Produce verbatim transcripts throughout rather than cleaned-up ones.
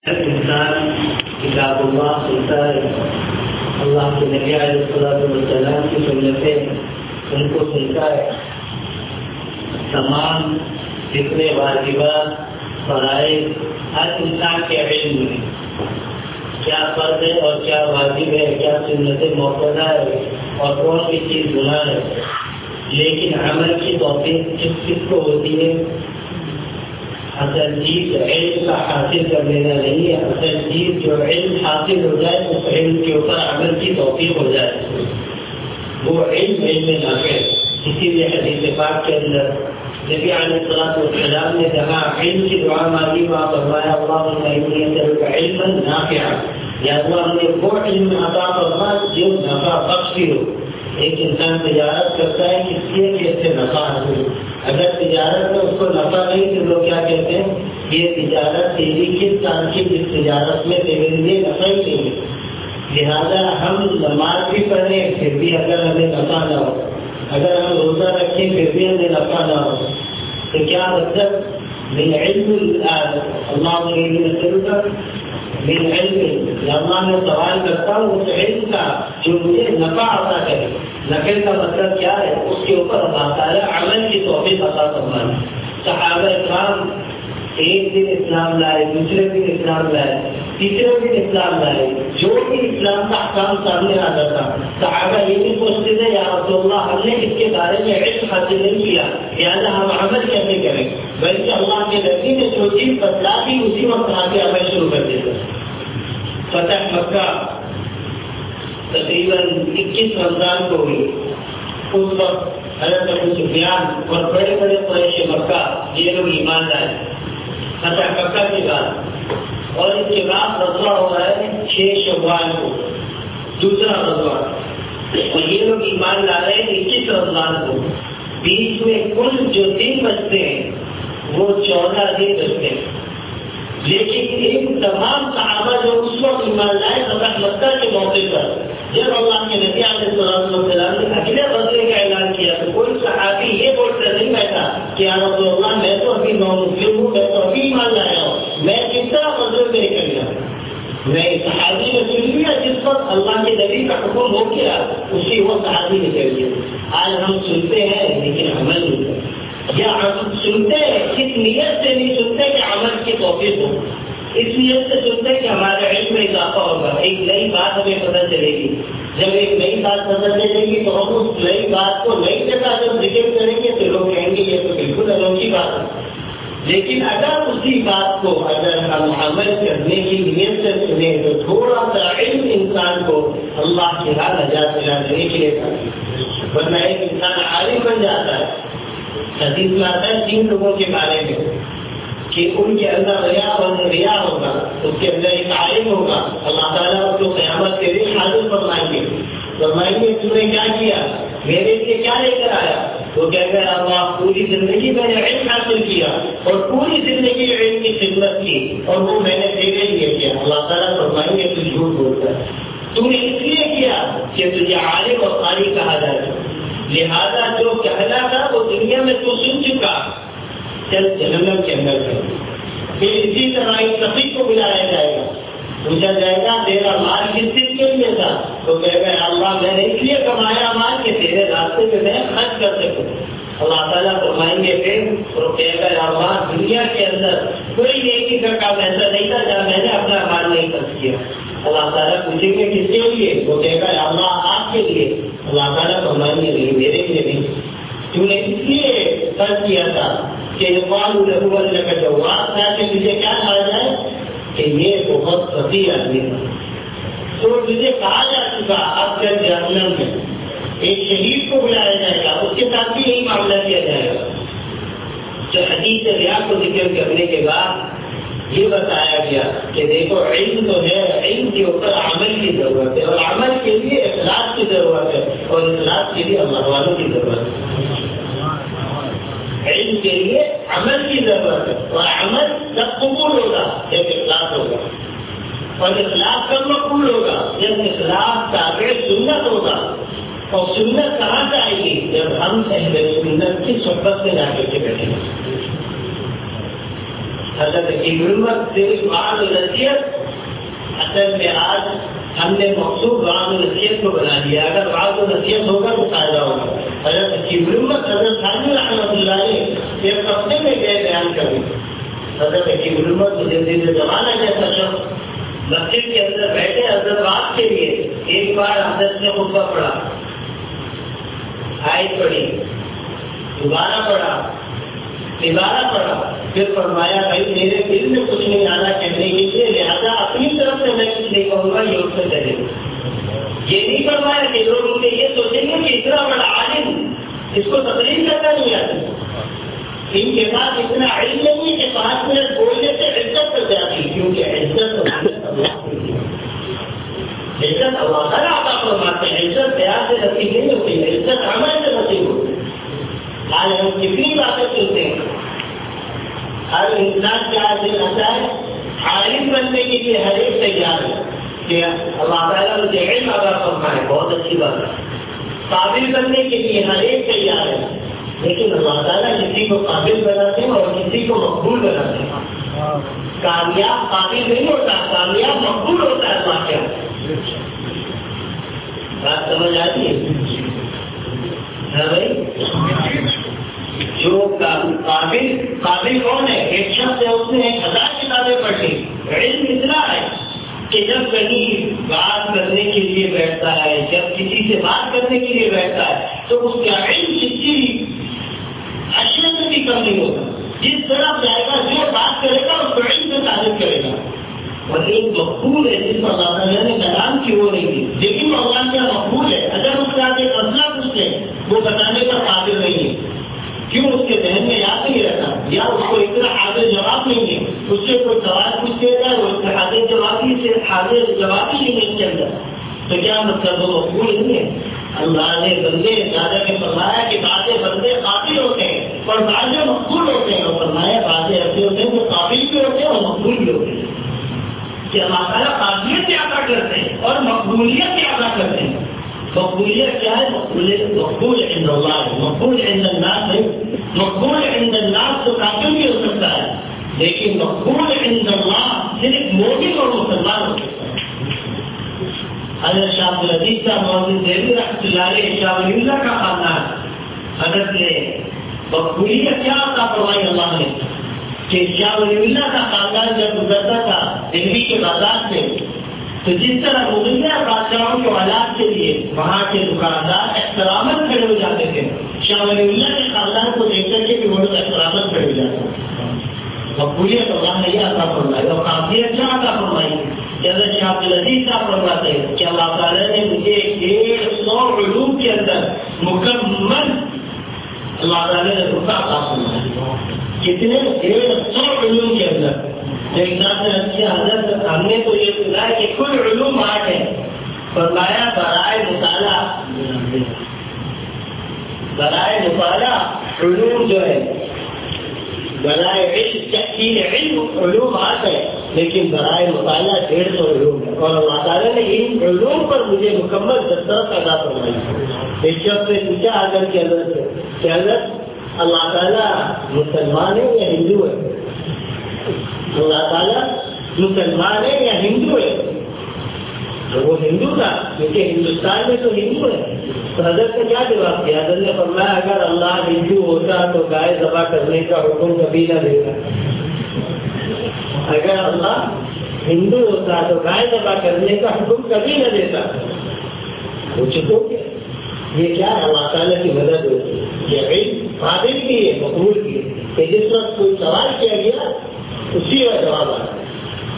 انسان کتاب اللہ سنتا ہے، اللہ کے نبی علیہ الصلوۃ والسلام کی سنتیں ان کو سنتا ہے، تمام جتنے واجبات فرائض ہر انسان کے علم میں کیا فرض ہے اور کیا واجب ہے، کیا سنت موقعہ ہے اور کون سی چیز گناہ ہے، لیکن عمل کی توفیق کس کس کو ہوتی ہے؟ اصل چیز علم کا حاصل کر لینا نہیں ہے، اصل چیز جو علم حاصل ہو جائے اس علم کے اوپر عمل کی توفیق ہو جائے، وہ علم علم نافع ہے۔ اسی لیے حدیث پاک کے اندر نبی علیہ الصلوۃ والسلام نے جہاں علم کی دعا مانگی وہاں فرمایا اللہم انی اسألک علما نافعا، یا اللہ نے وہ علم عطا فرما جو نفع بخش بھی ہو۔ ایک انسان تجارت کرتا ہے کس لیے کہ اس سے نفع حاصل ہو، اگر تجارت میں اس کو نفع نہیں تو لوگ کیا کہتے ہیں یہ تجارت تیری کس کام کی، جس تجارت میں تیرے لیے نفع ہی نہیں ہے۔ لہٰذا ہم نماز بھی پڑھیں پھر بھی اگر ہمیں نفع نہ ہو، اگر ہم روزہ رکھیں پھر بھی ہمیں نفع نہ ہو، تو کیا مطلب من علم اللہ من علم، اللہ میں سوال کرتا ہوں اس علم کا جو مجھے نفع عطا کرے۔ نفع کا مطلب کیا ہے؟ اس کے اوپر اللہ تعالیٰ عمل کی توفیق عطا فرمائے۔ صحابہ کرام ایک دن اسلام لائے، دوسرے دن اسلام لائے، تیسرے دن اسلام لائے، جو بھی اسلام کا احکام سامنے آتا تھا صحابہ یہ بھی سوچتے تھے یا رسول اللہ ہم نے اس کے بارے میں علم حاصل نہیں کیا لہٰذا ہم عمل کیسے کریں، بلکہ اللہ کے نبی نے جو چیز بتلا دی اسی وقت آ کے عمل شروع کر دیتے۔ فتح مکہ تقریباً اکیس رمضان کو ہوئی، اس وقت حضرت ابو سفیان اور بڑے بڑے قریش مکہ یہ لوگ ایمان لائے فتح مکہ کے بعد، اور اس کے بعد غزوہ ہو رہا ہے چھ شوال کو، دوسرا غزوہ، اور یہ لوگ ایمان لا رہے ہیں اکیس رمضان کو۔ بیچ میں کل جو دن بچتے ہیں وہ چودہ دن بچتے ہیں، لیکن ان تمام صحابہ جو اس وقت ایمان لائے فتح مکہ کے موقع پر جب اللہ کے نبی علیہ الصلوۃ والسلام نے اگلے غزوے کا اعلان کیا تو کوئی صحابی یہ بول کر نہیں بیٹھا کہ یا رسول اللہ میں تو ابھی نو مسلم ہوں، میں تو ابھی ایمان لایا ہوں، میں کس طرح غزوے پہ نکل گیا؟ نہیں، صحابی نے سن لیا جس وقت اللہ کے نبی کا حکم ہو گیا اسی وہ صحابی نکل گیا۔ آج ہم سنتے ہیں لیکن عمل نہیں کرتے، یا ہم سنتے ہیں اس نیت سے نہیں سنتے کہ عمل کی توفیق ہو، اس نیت سے سنتے کہ ہمارے علم میں اضافہ ہوگا، ایک نئی بات ہمیں پتہ چلے گی، جب ایک نئی بات پتہ چلے گی تو ہم اس نئی بات کو نئی جگہ جب ذکر کریں گے تو لوگ کہیں گے یہ تو بالکل انوکھی بات ہے۔ لیکن اگر اسی بات کو اگر ہم عمل کرنے کی نیت سے سنیں تو تھوڑا سا علم انسان کو اللہ کی راہ نجات دلانے کے لیے کرے، ورنہ ایک انسان عالم بن جاتا ہے۔ حدیث میں آتا ہے تین لوگوں کے بارے میں کہ ان کے اندر ریا اور ریا ہوگا، اس کے اندر ایک عالم ہوگا، اللہ تعالیٰ اس کو قیامت کے دن حاضر فرمائیں گے، فرمائیں گے تم نے کیا کیا، میرے لیے کیا لے کر آیا؟ وہ کہتے ہیں اللہ پوری زندگی میں نے علم حاصل کیا اور پوری زندگی علم کی خدمت کی اور وہ میں نے تیرے لیے کیا۔ اللہ تعالیٰ فرمائیں گے تو جھوٹ بولتا ہے، تم نے اس لیے کیا کہ تجھے عالم اور قاری کہا جائے، لہذا جو کہنا تھا وہ دنیا میں تو سن چکا، چل جہنم کے اندر کر۔ پھر اسی طرح ایک تقی کو بلایا جائے گا، پوچھا جائے گا تیرا مال کس چیز کے لیے تھا، تو کہے گا اللہ میں نے اس لیے کمایا مال کہ تیرے راستے میں میں خرچ کر سکوں۔ اللہ تعالیٰ فرمائیں گے پھر اور کہے گا اللہ دنیا کے اندر کوئی نیکی کا کام ایسا نہیں تھا جہاں میں نے اپنا مال نہیں خرچ کیا۔ اللہ تعالیٰ پوچھیں گے کس کے لیے، وہ کہے گا اللہ آپ کے لیے۔ اللہ تعالیٰ فرمائیں گے نہیں میرے لیے نہیں، تو نے اس لیے خرچ کیا تھا کہ اللہ کا جواب تھا کہ مجھے کیا کہا جائے کہ یہ بہت فقیر آدمی تھا، تو مجھے کہا جا چکا اب کل جہنم میں ایک شہید کو بلایا جائے گا، اس کے ساتھ بھی یہی معاملہ کیا جائے گا۔ جو حدیث ریا کو ذکر کرنے کے بعد یہ بتایا گیا کہ دیکھو علم تو ہے، علم کے اوپر عمل کی ضرورت ہے اور عمل کے لیے اخلاص کی ضرورت ہے اور اخلاص کے لیے اللہ والوں کی ضرورت ہے۔ علم کے لیے عمل کی ضرورت ہے اور عمل جب قبول ہوگا جب اخلاص ہوگا، اور اخلاص کب مقبول ہوگا جب اخلاص تابع سنت ہوگا، اور سنت کہاں سے آئے گی جب ہم اہل سنت کی صحبت میں جا کر کے بیٹھیں گے۔ حضرت ابن عمر سے بعد نصیحت اصل میں آج ہم نے مقصود وعظ و نصیحت کو بنا دیا. اگر وعظ و نصیحت ہوگا تو فائدہ ہوگا. حضرت حکیم الامت حضرت خانوی رحمۃ اللہ علیہ ایک ہفتے میں گئے بیان کریں. حضرت حکیم الامت مجدد زمانہ جیسا شخص مسجد کے اندر بیٹھے حضرت بات کے لیے. ایک بار حضرت نے خطبہ پڑھا, آیت پڑھی, دوبارہ پڑھا, دوبارہ پڑھا, پھر فرمایا بھائی میرے دل میں کچھ نہیں آنا کہنے کے لیے, لہٰذا اپنی طرف سے میں کچھ نہیں کہوں گا, یہ اس سے کرے. یہ نہیں فرمایا کہ لوگ ان کے یہ سوچیں گے کہ اتنا بڑا عالم اس کو تقریر کرنا نہیں آتی, ان کے پاس اتنا علم نہیں ہے کہ پانچ منٹ بولنے سے عزت کر جاتی, کیونکہ عزت عزت اللہ تعالیٰ عطا فرماتے ہیں. عزت پیار سے نصیب نہیں ہوتی ہے, عزت عمل سے نصیب ہوتی ہے. آج ہم کتنی باتیں سنتے ہیں, ہر انسان کا آج دل آتا ہے عالم بننے کے لیے ہر ایک تیار ہے کہ اللہ تعالیٰ مجھے علم عطا فرمائے, بہت اچھی بات ہے. قابل بننے کے لیے ہر ایک تیار ہے, لیکن اللہ تعالیٰ کسی کو قابل بناتے ہیں اور کسی کو مقبول بناتے ہیں. کامیاب قابل نہیں ہوتا, کامیاب مقبول ہوتا ہے. واقعہ بات سمجھ آتی ہے ہاں بھائی. جو قابل قابل کون ہے؟ ایک شخص ہے, اس نے ایک ہزار کتابیں پڑھی, علم اتنا ہے کہ جب کہیں بات کرنے کے لیے بیٹھتا ہے, جب کسی سے بات کرنے کے لیے بیٹھتا ہے تو اس کا علم کسی اشیاء سے بھی کم نہیں ہوگا. جس طرح جائے گا, جو بات کرے گا اس کو علم سے تعریف کرے گا. اور ایک مقبول ہے جس پر اللہ تعالیٰ نے کلام کی وہ نہیں تھی, لیکن بھگوان کیا مقبول ہے. اگر اس کا ایک مسئلہ پوچھ لیں وہ بتانے کا قابل نہیں ہے, کیوں اس کے ذہن میں یاد نہیں رہتا, یا اس کو اتنا حاضر جواب نہیں ہے. اس سے کوئی سوال پوچھ دیتا ہے, وہ اس کے حاضر جوابی سے حاضر جوابی ہی نہیں چل رہا, تو کیا مطلب وہ مقبول نہیں ہے. اللہ نے بندے زیادہ نے فرمایا کہ بعض بندے قابل ہوتے ہیں اور بعض مقبول ہوتے ہیں, اور فرمایا بعض ایسے ہوتے ہیں جو قابل بھی ہوتے ہیں اور مقبول بھی ہوتے ہیں. کہ اللہ تعالیٰ قابلیت سے ادا کرتے ہیں اور مقبولیت سے ادا کرتے ہیں. مقبولیت کیا ہے؟ مقبول عند اللہ, مقبول عند الناس نہیں. مقبول عند الناس تو کافر بھی ہو سکتا ہے, لیکن مقبول عند اللہ صرف مومن اور مسلمان ہو سکتا ہے. حضرت شاہ عبد العزیز صاحب محمد دہلوی رحمۃ اللہ علیہ شاہ ولی اللہ کا خاندان, حضرت نے مقبولیت کیا عطا فرمائی اللہ نے کہ شاہ ولی اللہ کا خاندان جب گزرتا تھا دہلی کے بازار سے, تو جس طرح مغلیہ بادشاہوں کے اولاد کے لیے وہاں کے دکاندار احترامت کھڑے ہو جاتے تھے, شاہ ولی اللہ کے خاندان کو دیکھ کر کے بھی وہ لوگ احترامت کھڑے ہو جاتے ہیں. مقبولیت اللہ نے یہ عطا فرمائی, اور قابلیت کیا عطا فرمائی. حضرت شاہ عبد العزیز صاحب فرماتے ہیں کہ اللہ تعالیٰ نے مجھے ڈیڑھ سو علوم کے اندر مکمل اللہ تعالیٰ نے رخا عطا فرمایا. کتنے؟ ڈیڑھ سو علوم کے اندر. ایک ساتھ سے اچھا حضرت ہم نے تو یہ سنا ہے کہ کل علوم آٹھ ہے. فرمایا برائے مطالعہ, برائے مطالعہ علوم جو ہے, برائے علم تحصیل علم علوم آٹھ ہے, لیکن برائے مطالعہ ڈیڑھ سو علوم ہے. اور اللہ تعالیٰ نے ان علوم پر مجھے مکمل دسترس ادا فرمائی. ایک شخص نے پوچھا حضرت کے حضرت سے کہ حضرت اللہ تعالیٰ مسلمان ہے یا ہندو ہے؟ اللہ تعالیٰ مسلمان ہے یا ہندو ہے؟ تو وہ ہندو تھا, کیونکہ ہندوستان میں تو ہندو ہے. تو حضرت نے کیا جواب دیا؟ حضرت نے فرمایا اگر اللہ ہندو ہوتا تو گائے ذبح کرنے کا حکم کبھی نہ دیتا. اگر اللہ ہندو ہوتا تو گائے ذبح کرنے کا حکم کبھی نہ دیتا. پوچھو کہ یہ کیا ہے؟ اللہ تعالیٰ کی مدد ہوتی ہے. یہ علم قابل کی ہے, مقبول کی ہے, کہ جس وقت کوئی سوال کیا گیا اسی کا جواب آتا ہے.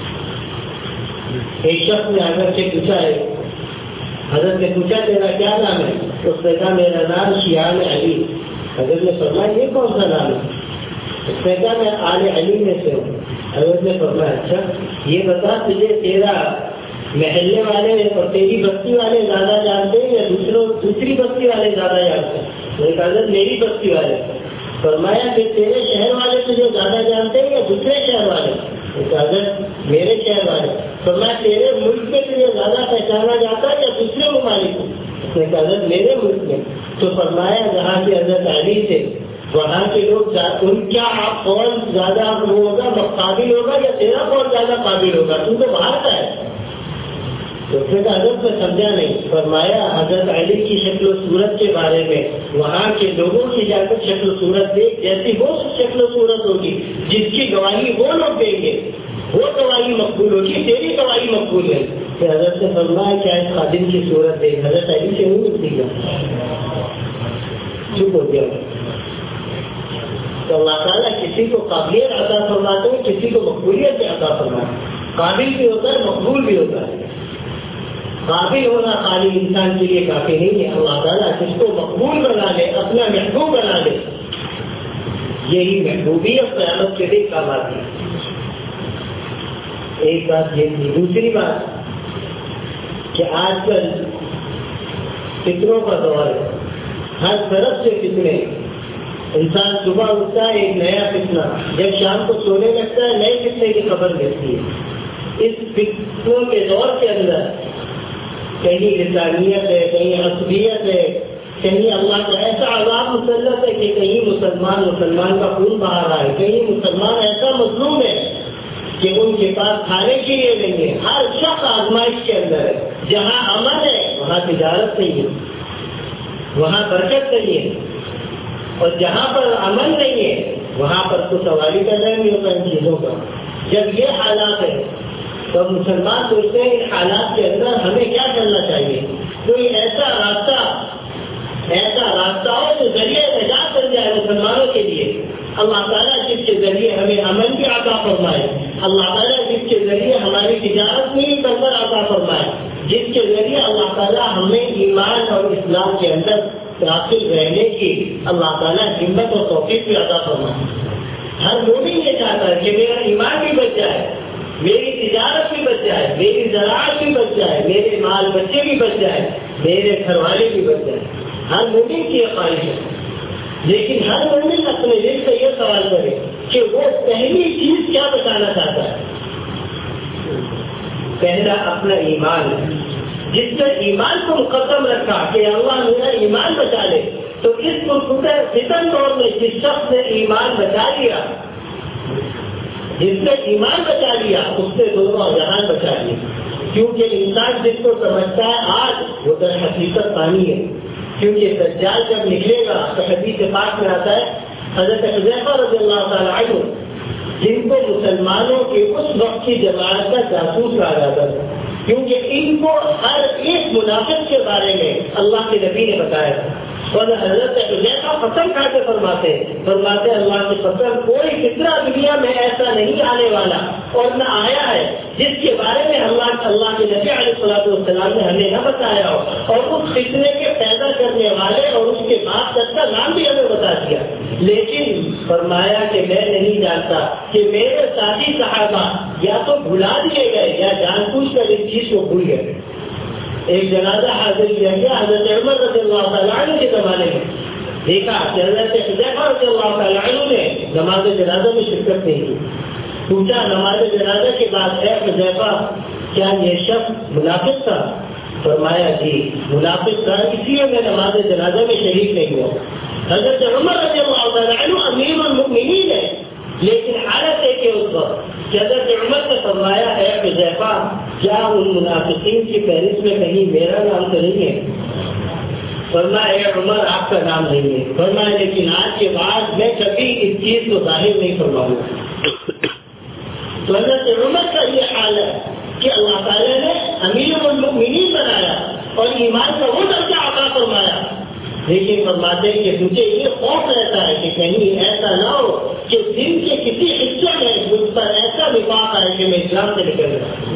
ایک شخص نے حضرت سے پوچھا ہے, حضرت نے پوچھا تیرا کیا نام ہے؟ اس نے کہا میرا نام شیعان علی. حضرت نے فرمایا یہ کون سا نام ہے؟ اس نے کہا میں آل علی میں سے ہوں. حضرت نے فرمایا اچھا یہ بتا تجھے تیرا محلے والے اور تیری بستی والے زیادہ جانتے ہیں یا دوسروں دوسری بستی والے زیادہ جانتے ہیں؟ میں کہا حضرت میری بستی والے. فرمایا کہ تیرے شہر والے تجھے زیادہ جانتے ہیں یا دوسرے شہر والے؟ حضرت میرے شہر والے. فرمایا تیرے ملک میں تجھے زیادہ پہچانا جاتا ہے یا دوسرے ممالک میں؟ اس نے کہا حضرت میرے ملک میں. تو فرمایا جہاں کے حضرت علی سے وہاں کے لوگ ان کیا آپ کون زیادہ وہ ہوگا قابل ہوگا یا تیرا کون زیادہ قابل ہوگا؟ تم تو باہر کا ہے. تو پھر حضرت میں سمجھا نہیں. فرمایا حضرت علی کی شکل و صورت کے بارے میں وہاں کے لوگوں کی جا کر شکل و صورت دیکھ, جیسی وہ شکل و صورت ہوگی جس کی گواہی وہ لوگ دیں گے وہ گواہی مقبول ہوگی, تیری گواہی مقبول ہے. کہ حضرت نے فرمایا کیا اس خادم کی صورت دیکھ. حضرت علی سے نہیں ملتی گیا, چپ ہو گیا. تو اللہ تعالیٰ کسی کو قابلیت عطا فرماتے ہیں, کسی کو مقبولیت بھی عطا فرماتے ہیں. قابل بھی ہوتا ہے, مقبول بھی ہوتا ہے. قابل ہونا خالی انسان کے لیے کافی نہیں ہے. اللہ تعالیٰ جس کو مقبول بنا لے, اپنا محبوب بنا لے, یہی محبوبیت قیامت کے دن کام آتی ہے. ایک بات یہ تھی. دوسری بات کہ آج کل فطروں کا دور ہے, ہر طرف سے فطرے. انسان صبح اٹھتا ہے ایک نیا فتنہ, جب شام کو سونے لگتا ہے نئے فتنے کی خبر ملتی ہے. اس فتنوں کے دور کے اندر کہیں لسانیت ہے, کہیں عصبیت ہے, کہیں اللہ کا ایسا عذاب مسلط ہے کہ کہیں مسلمان مسلمان کا خون بہا رہا ہے, کہیں مسلمان ایسا مظلوم ہے کہ ان کے پاس کھانے کے لیے نہیں ہے. ہر شخص آزمائش کے اندر ہے. جہاں امن ہے وہاں تجارت نہیں ہے, وہاں برکت نہیں ہے, اور جہاں پر امن نہیں ہے وہاں پر تو سواری کا ڈر نہیں ہوتا ان چیزوں کا. جب یہ حالات ہے تو مسلمان سوچتے ہیں ان حالات کے اندر ہمیں کیا کرنا چاہیے. کوئی ایسا راستہ ایسا راستہ ہو جو ذریعہ نجات بن جائے مسلمانوں کے لیے. اللہ تعالیٰ جس کے ذریعے ہمیں امن بھی عطا فرمائے, اللہ تعالیٰ جس کے ذریعے ہماری تجارت میں ہی بہتر عطا فرمائے, جس کے ذریعے اللہ تعالیٰ ہمیں ایمان اور اسلام کے اندر داخل رہنے کی اللہ تعالیٰ ہمت اور توفیق بھی عطا فرمائے. ہر مومن یہ چاہتا ہے کہ میرا ایمان بھی بچ جائے, میری تجارت بھی بچ جائے, میری زراعت بھی بچ جائے, میرے مال بچے بھی بچ جائے, میرے گھر والے بھی بچ جائے. ہر مومن کی یہ خواہش ہے. لیکن ہر مومن اپنے دل سے یہ سوال کرے کہ وہ پہلی چیز کیا بچانا چاہتا ہے. پہلا اپنا ایمان ہے. جس نے ایمان کو مقدم رکھا کہ اللہ میرا ایمان بچا لے, تو اس فتن دور میں جس شخص نے ایمان بچا لیا, جس نے ایمان بچا لیا اس نے دونوں جہان بچا لیا. کیونکہ انسان جس کو سمجھتا ہے آج وہ در حقیقت پانی ہے. کیونکہ دجال جب نکلے گا تو حدیث پاک میں آتا ہے حضرت حذیفہ رضی اللہ تعالیٰ عنہ, جن کو مسلمانوں کے اس وقت کی جماعت کا جاسوس کہا جاتا تھا, کیونکہ ان کو ہر ایک منافق کے بارے میں اللہ کے نبی نے بتایا تھا. اور حضرت حذیفہ قسم کھا کے فرماتے فرماتے اللہ کی قسم کوئی فطرہ دنیا میں ایسا نہیں آنے والا اور نہ آیا ہے جس کے بارے میں اللہ اللہ کے نبی علیہ الصلوۃ والسلام نے ہمیں نہ بتایا ہو, اور اس فتنے کے پیدا کرنے والے اور اس کے بعد تک کا نام بھی ہمیں بتا دیا. لیکن فرمایا کہ میں نہیں جانتا کہ میرے ساتھی صحابہ یا تو بھلا دیے گئے یا جان بوجھ کر اس چیز کو بھول گئے. ایک جنازہ حاضر کیا گیا حضرت عمر رضی اللہ تعالیٰ عنہ کے زمانے میں, دیکھا کہ حضرت حذیفہ رضی اللہ تعالیٰ عنہ نے نماز جنازہ میں شرکت نہیں کی. پوچھا نماز جنازہ کے بعد اے حذیفہ کیا یہ شخص منافق تھا؟ فرمایا جی منافق تھا, اس لیے میں نماز جنازہ میں شریک نہیں ہوا. حضرت عمر رضی اللہ تعالیٰ عنہ امیر المؤمنین ہے, لیکن حالت ہے کہ اس وقت حضرت عمر نے فرمایا ہے حذیفہ کیا ان منافقین کی فہرست میں کہیں میرا نام تو نہیں ہے؟ فرمایا اے عمر آپ کا نام نہیں ہے. فرمایا لیکن آج کے بعد میں کبھی اس چیز کو ظاہر نہیں فرماؤں گا. تو حضرت عمر کا یہ حال ہے کہ اللہ تعالیٰ نے امیر المؤمنین بنایا اور ایمان کا وہ درجہ عطا فرمایا, لیکن فرماتے ہیں کہ مجھے یہ خوف رہتا ہے کہ کہیں ایسا نہ ہو کہ دن کے کسی حصے میں مجھ پر ایسا نفاق آئے کہ میں اسلام سے نکل جاؤں.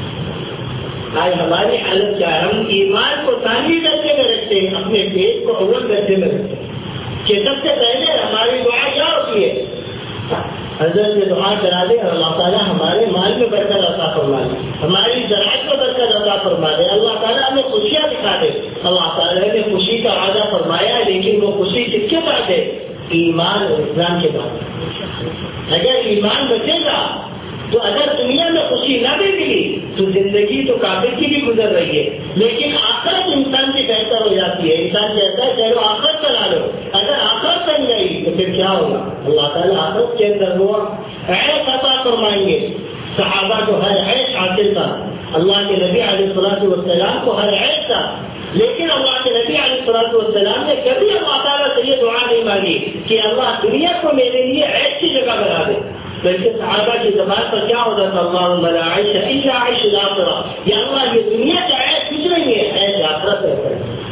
آج ہماری حالت کیا ہے, ہم ایمان کو ثانی درجے میں رکھتے ہیں, اپنے پیٹ کو اول درجے میں رکھتے ہیں کہ سب سے پہلے ہماری دعا کیا ہوتی ہے حضرت سے دعا کرا دے اور اللہ تعالیٰ ہمارے مال میں برکت عطا فرما دے, ہماری زراعت میں برکت عطا فرما دے, اللہ تعالیٰ ہمیں خوشیاں دکھا دے. اللہ تعالیٰ نے خوشی کا وعدہ فرمایا, لیکن وہ خوشی کس کے بعد ہے؟ ایمان اور اسلام کے بعد. اگر ایمان بچے گا تو اگر دنیا میں خوشی نہ بھی ملی تو زندگی تو کافر کی بھی گزر رہی ہے, لیکن آخرت انسان کی بہتر ہو جاتی ہے. انسان کہتا ہے چلو آخرت چلا لو, اگر آخرت بن گئی تو پھر کیا ہوگا؟ اللہ تعالیٰ آخرت کے اندر وہ عیش عطا فرمائیں گے, صحابہ کو ہر عیش حاصل تھا، اللہ کے نبی علیہ الصلوۃ والسلام کو ہر عیش تھا، لیکن اللہ کے نبی علیہ الصلوۃ والسلام نے کبھی اللہ تعالیٰ سے یہ دعا نہیں مانگی کہ اللہ دنیا کو میرے لیے عیش کی جگہ بنا دے، بلکہ صحابہ کی زبان پر کیا ہوتا تھا؟ اللہم لا عیش الا عیش الآخرہ، یا اللہ یہ دنیا کا عیش کچھ نہیں ہے، عیش آخرت ہے۔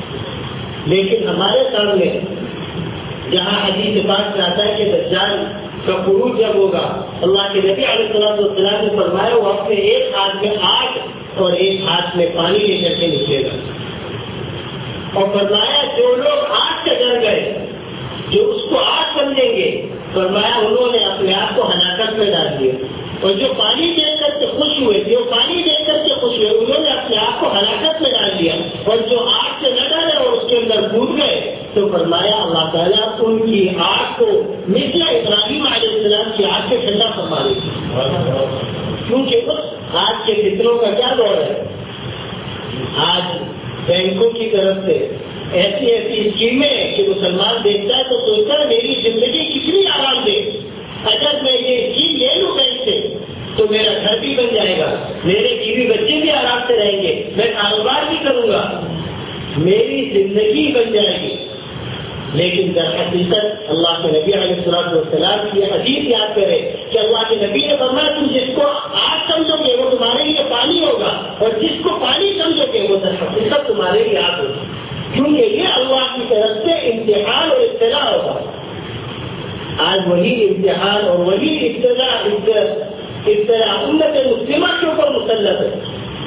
لیکن ہمارے سامنے جہاں حدیث پاک سے آتا ہے کہ دجال کا خروج جب ہوگا، اللہ کے نبی علیہ الصلوۃ والسلام نے فرمایا وہ اپنے ایک ہاتھ میں آگ اور ایک ہاتھ میں پانی لے کر کے نکلے گا، اور فرمایا جو لوگ آگ سے ڈر گئے، جو اس کو آگ سمجھیں گے، فرمایا انہوں نے اپنے آپ کو ہلاکت میں ڈال دیا، اور جو پانی دیکھ کر کے خوش ہوئے جو پانی دیکھ کر کے خوش ہوئے انہوں نے اپنے آپ کو ہلاکت میں ڈال دیا، اور جو آگ سے نہ ڈرے اور اس کے اندر کود گئے تو فرمایا اللہ تعالیٰ ان کی آگ کو مثل ابراہیم علیہ السلام کی آگ سے ٹھنڈا فرما دے گی، کیونکہ آج کے فتنوں کا کیا دور ہے؟ آج بینکوں کی طرف سے ایسی ایسی اسکیمیں کہ مسلمان دیکھتا ہے تو سوچتا ہے میری زندگی کتنی آرام دہ، اگر میں یہ اسکیم لے لوں بینک سے تو میرا گھر بھی بن جائے گا، میرے بیوی بچے بھی آرام سے رہیں گے، میں کاروبار بھی کروں گا، میری زندگی بن جائے گی۔ لیکن در حقیقت اللہ کے نبی علیہ الصلوۃ والسلام کی حدیث یاد کرے کہ اللہ کے نبی نے فرمایا تم جس کو آگ سمجھو گے وہ تمہارے لیے پانی ہوگا، اور جس کو پانی سمجھو گے وہ در حقیقت تمہارے لیے آگ ہوگا، کیونکہ یہ اللہ کی طرف سے امتحان اور ابتلا ہوگا۔ آج وہی امتحان اور وہی ابتلا ابتلا امت مسلمہ کے اوپر مسلط ہے۔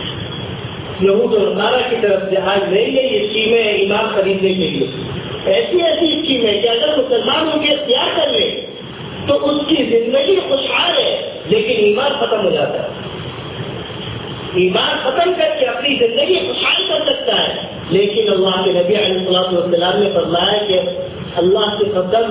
یہود اور نصارہ کی طرف سے آج نئی نئی اسکیمیں ایمان خریدنے کے لیے، ایسی ایسی اسکیمیں کہ اگر مسلمان ان کے اختیار کر لے تو اس کی زندگی خوشحال ہے، لیکن ایمان ختم ہو جاتا ہے۔ ایمان ختم کر کے اپنی زندگی خوشحال کر سکتا ہے، لیکن اللہ کے نبی علیہ الصلوۃ والسلام نے فرمایا کہ اللہ کے قدم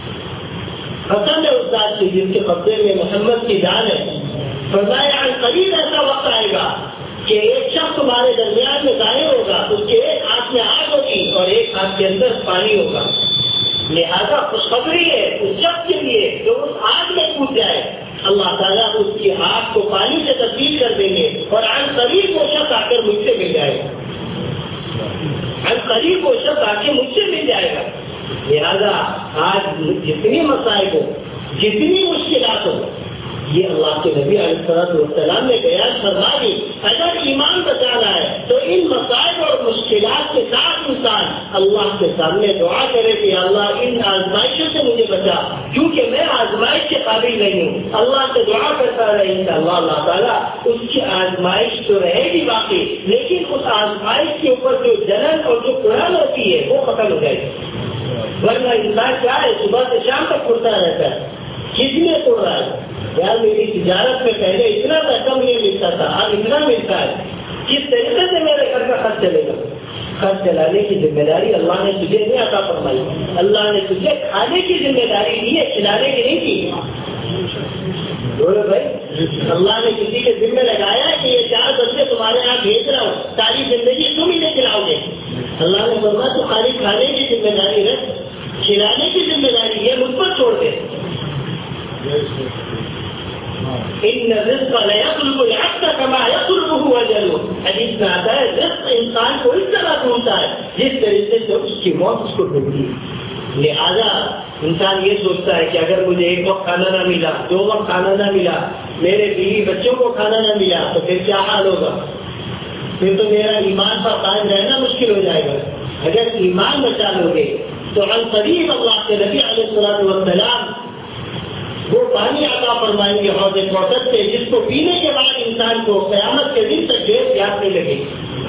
قسم ہے اس ذات کی جس کے قبضے میں محمد کی جان ہے، فرمایا عن قریب ایسا وقت آئے گا کہ ایک شخص تمہارے درمیان میں ظاہر ہوگا، اس کے ایک ہاتھ میں آگ ہوگی اور ایک ہاتھ کے اندر پانی ہوگا، لہذا خوشخبری ہے اس شخص کے لیے جو اس آگ میں کود جائے، اللہ تعالیٰ اس کی آگ کو پانی سے تبدیل کر دیں گے، اور عن قریب وہ شخص آ کر مجھ سے مل جائے گا، عن قریب وہ شخص آ کے مجھ سے مل جائے گا۔ لہذا آج جتنی مسائل ہو، جتنی مشکلات ہو، یہ اللہ کے نبی علیہ الصلوۃ والسلام نے بیان فرما دی، اگر ایمان بچانا ہے تو ان مسائل اور مشکلات کے ساتھ انسان اللہ کے سامنے دعا کرے کہ اللہ ان آزمائشوں سے مجھے بچا، کیونکہ میں آزمائش کے قابل نہیں ہوں، اللہ سے دعا کرتا رہے انشاءاللہ اللہ تعالیٰ اس کی آزمائش تو رہے گی باقی، لیکن اس آزمائش کے اوپر جو جلن اور جو قرآن ہوتی ہے وہ ختم ہو جائے گی۔ ورنہ انسان کیا ہے صبح سے شام تک پڑتا رہتا ہے، کس لیے پڑ رہا ہے؟ یار میری تجارت میں پہلے اتنا پیسہ مجھے ملتا تھا اب اتنا ملتا ہے، کس طریقے سے میرے گھر کا خرچ چلے گا؟ خرچ چلانے کی ذمہ داری اللہ نے تجھے نہیں عطا فرمائی، اللہ نے تجھے کھانے کی ذمہ داری دی ہے، کھلانے کی نہیں کی۔ بولو بھائی، اللہ نے کسی کے ذمہ لگایا کہ یہ چار بچے تمہارے یہاں بھیج رہا ہوں، ساری زندگی تم ہی نہیں کھلاؤ گے، اللہ نے فرمایا تو خالی کھانے کی ذمہ داری ہے، کھلانے کی ذمہ داری یہ مجھ پر چھوڑ دے۔ ان الرزق لا يطلب العبد كما يطلبه اجله، حدیث میں آتا ہے رزق انسان کو اس طرح ڈھونڈتا ہے جس طریقے سے اس کی موت اس کو ڈھونڈتی ہے۔ لہذا انسان یہ سوچتا ہے کہ اگر مجھے ایک وقت کھانا نہ ملا، دو وقت کھانا نہ ملا، میرے بیوی بچوں کو کھانا نہ ملا تو پھر کیا حال ہوگا؟ پھر تو میرا ایمان پر قائم رہنا مشکل ہو جائے گا۔ اگر ایمان بچا لو گے تو عن قریب اللہ کے نبی علیہ الصلوۃ والسلام وہ پانی عطا فرمائیں گے حوض کوثر سے، جس کو پینے کے بعد انسان کو قیامت کے دن تک دیر پیاس نہیں لگے،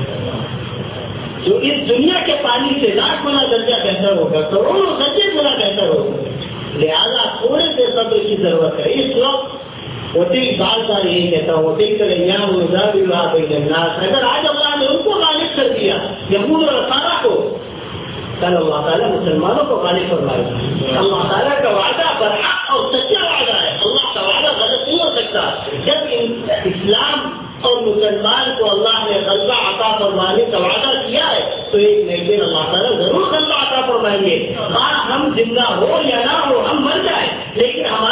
جو اس دنیا کے پانی سے لاکھ گنا درجہ بہتر ہوگا، کروڑوں درجے گنا بہتر ہوگا۔ لہذا تھوڑے سے صبر کی ضرورت ہے۔ اس وقت ہوٹل بار بار یہی کہتا ہوں، ہوٹل کا ایام بین الناس، اگر آج اللہ نے ان کو غالب کر دیا یہود اور نصارہ کو، کل اللہ تعالیٰ مسلمانوں کو غالب فرمائے گا۔ اللہ تعالیٰ کا وعدہ برحق اور سچا وعدہ ہے، اللہ کا وعدہ غلط نہیں ہو سکتا۔ جب اسلام اور مسلمان کو اللہ نے غلبہ عطا فرمانے کا وعدہ کیا ہے تو ایک نئے دن اللہ تعالیٰ ضرور غلبہ عطا فرمائیں گے، ہاں ہم زندہ ہو یا نہ ہو، ہم مر جائیں لیکن ہمارے پیچھے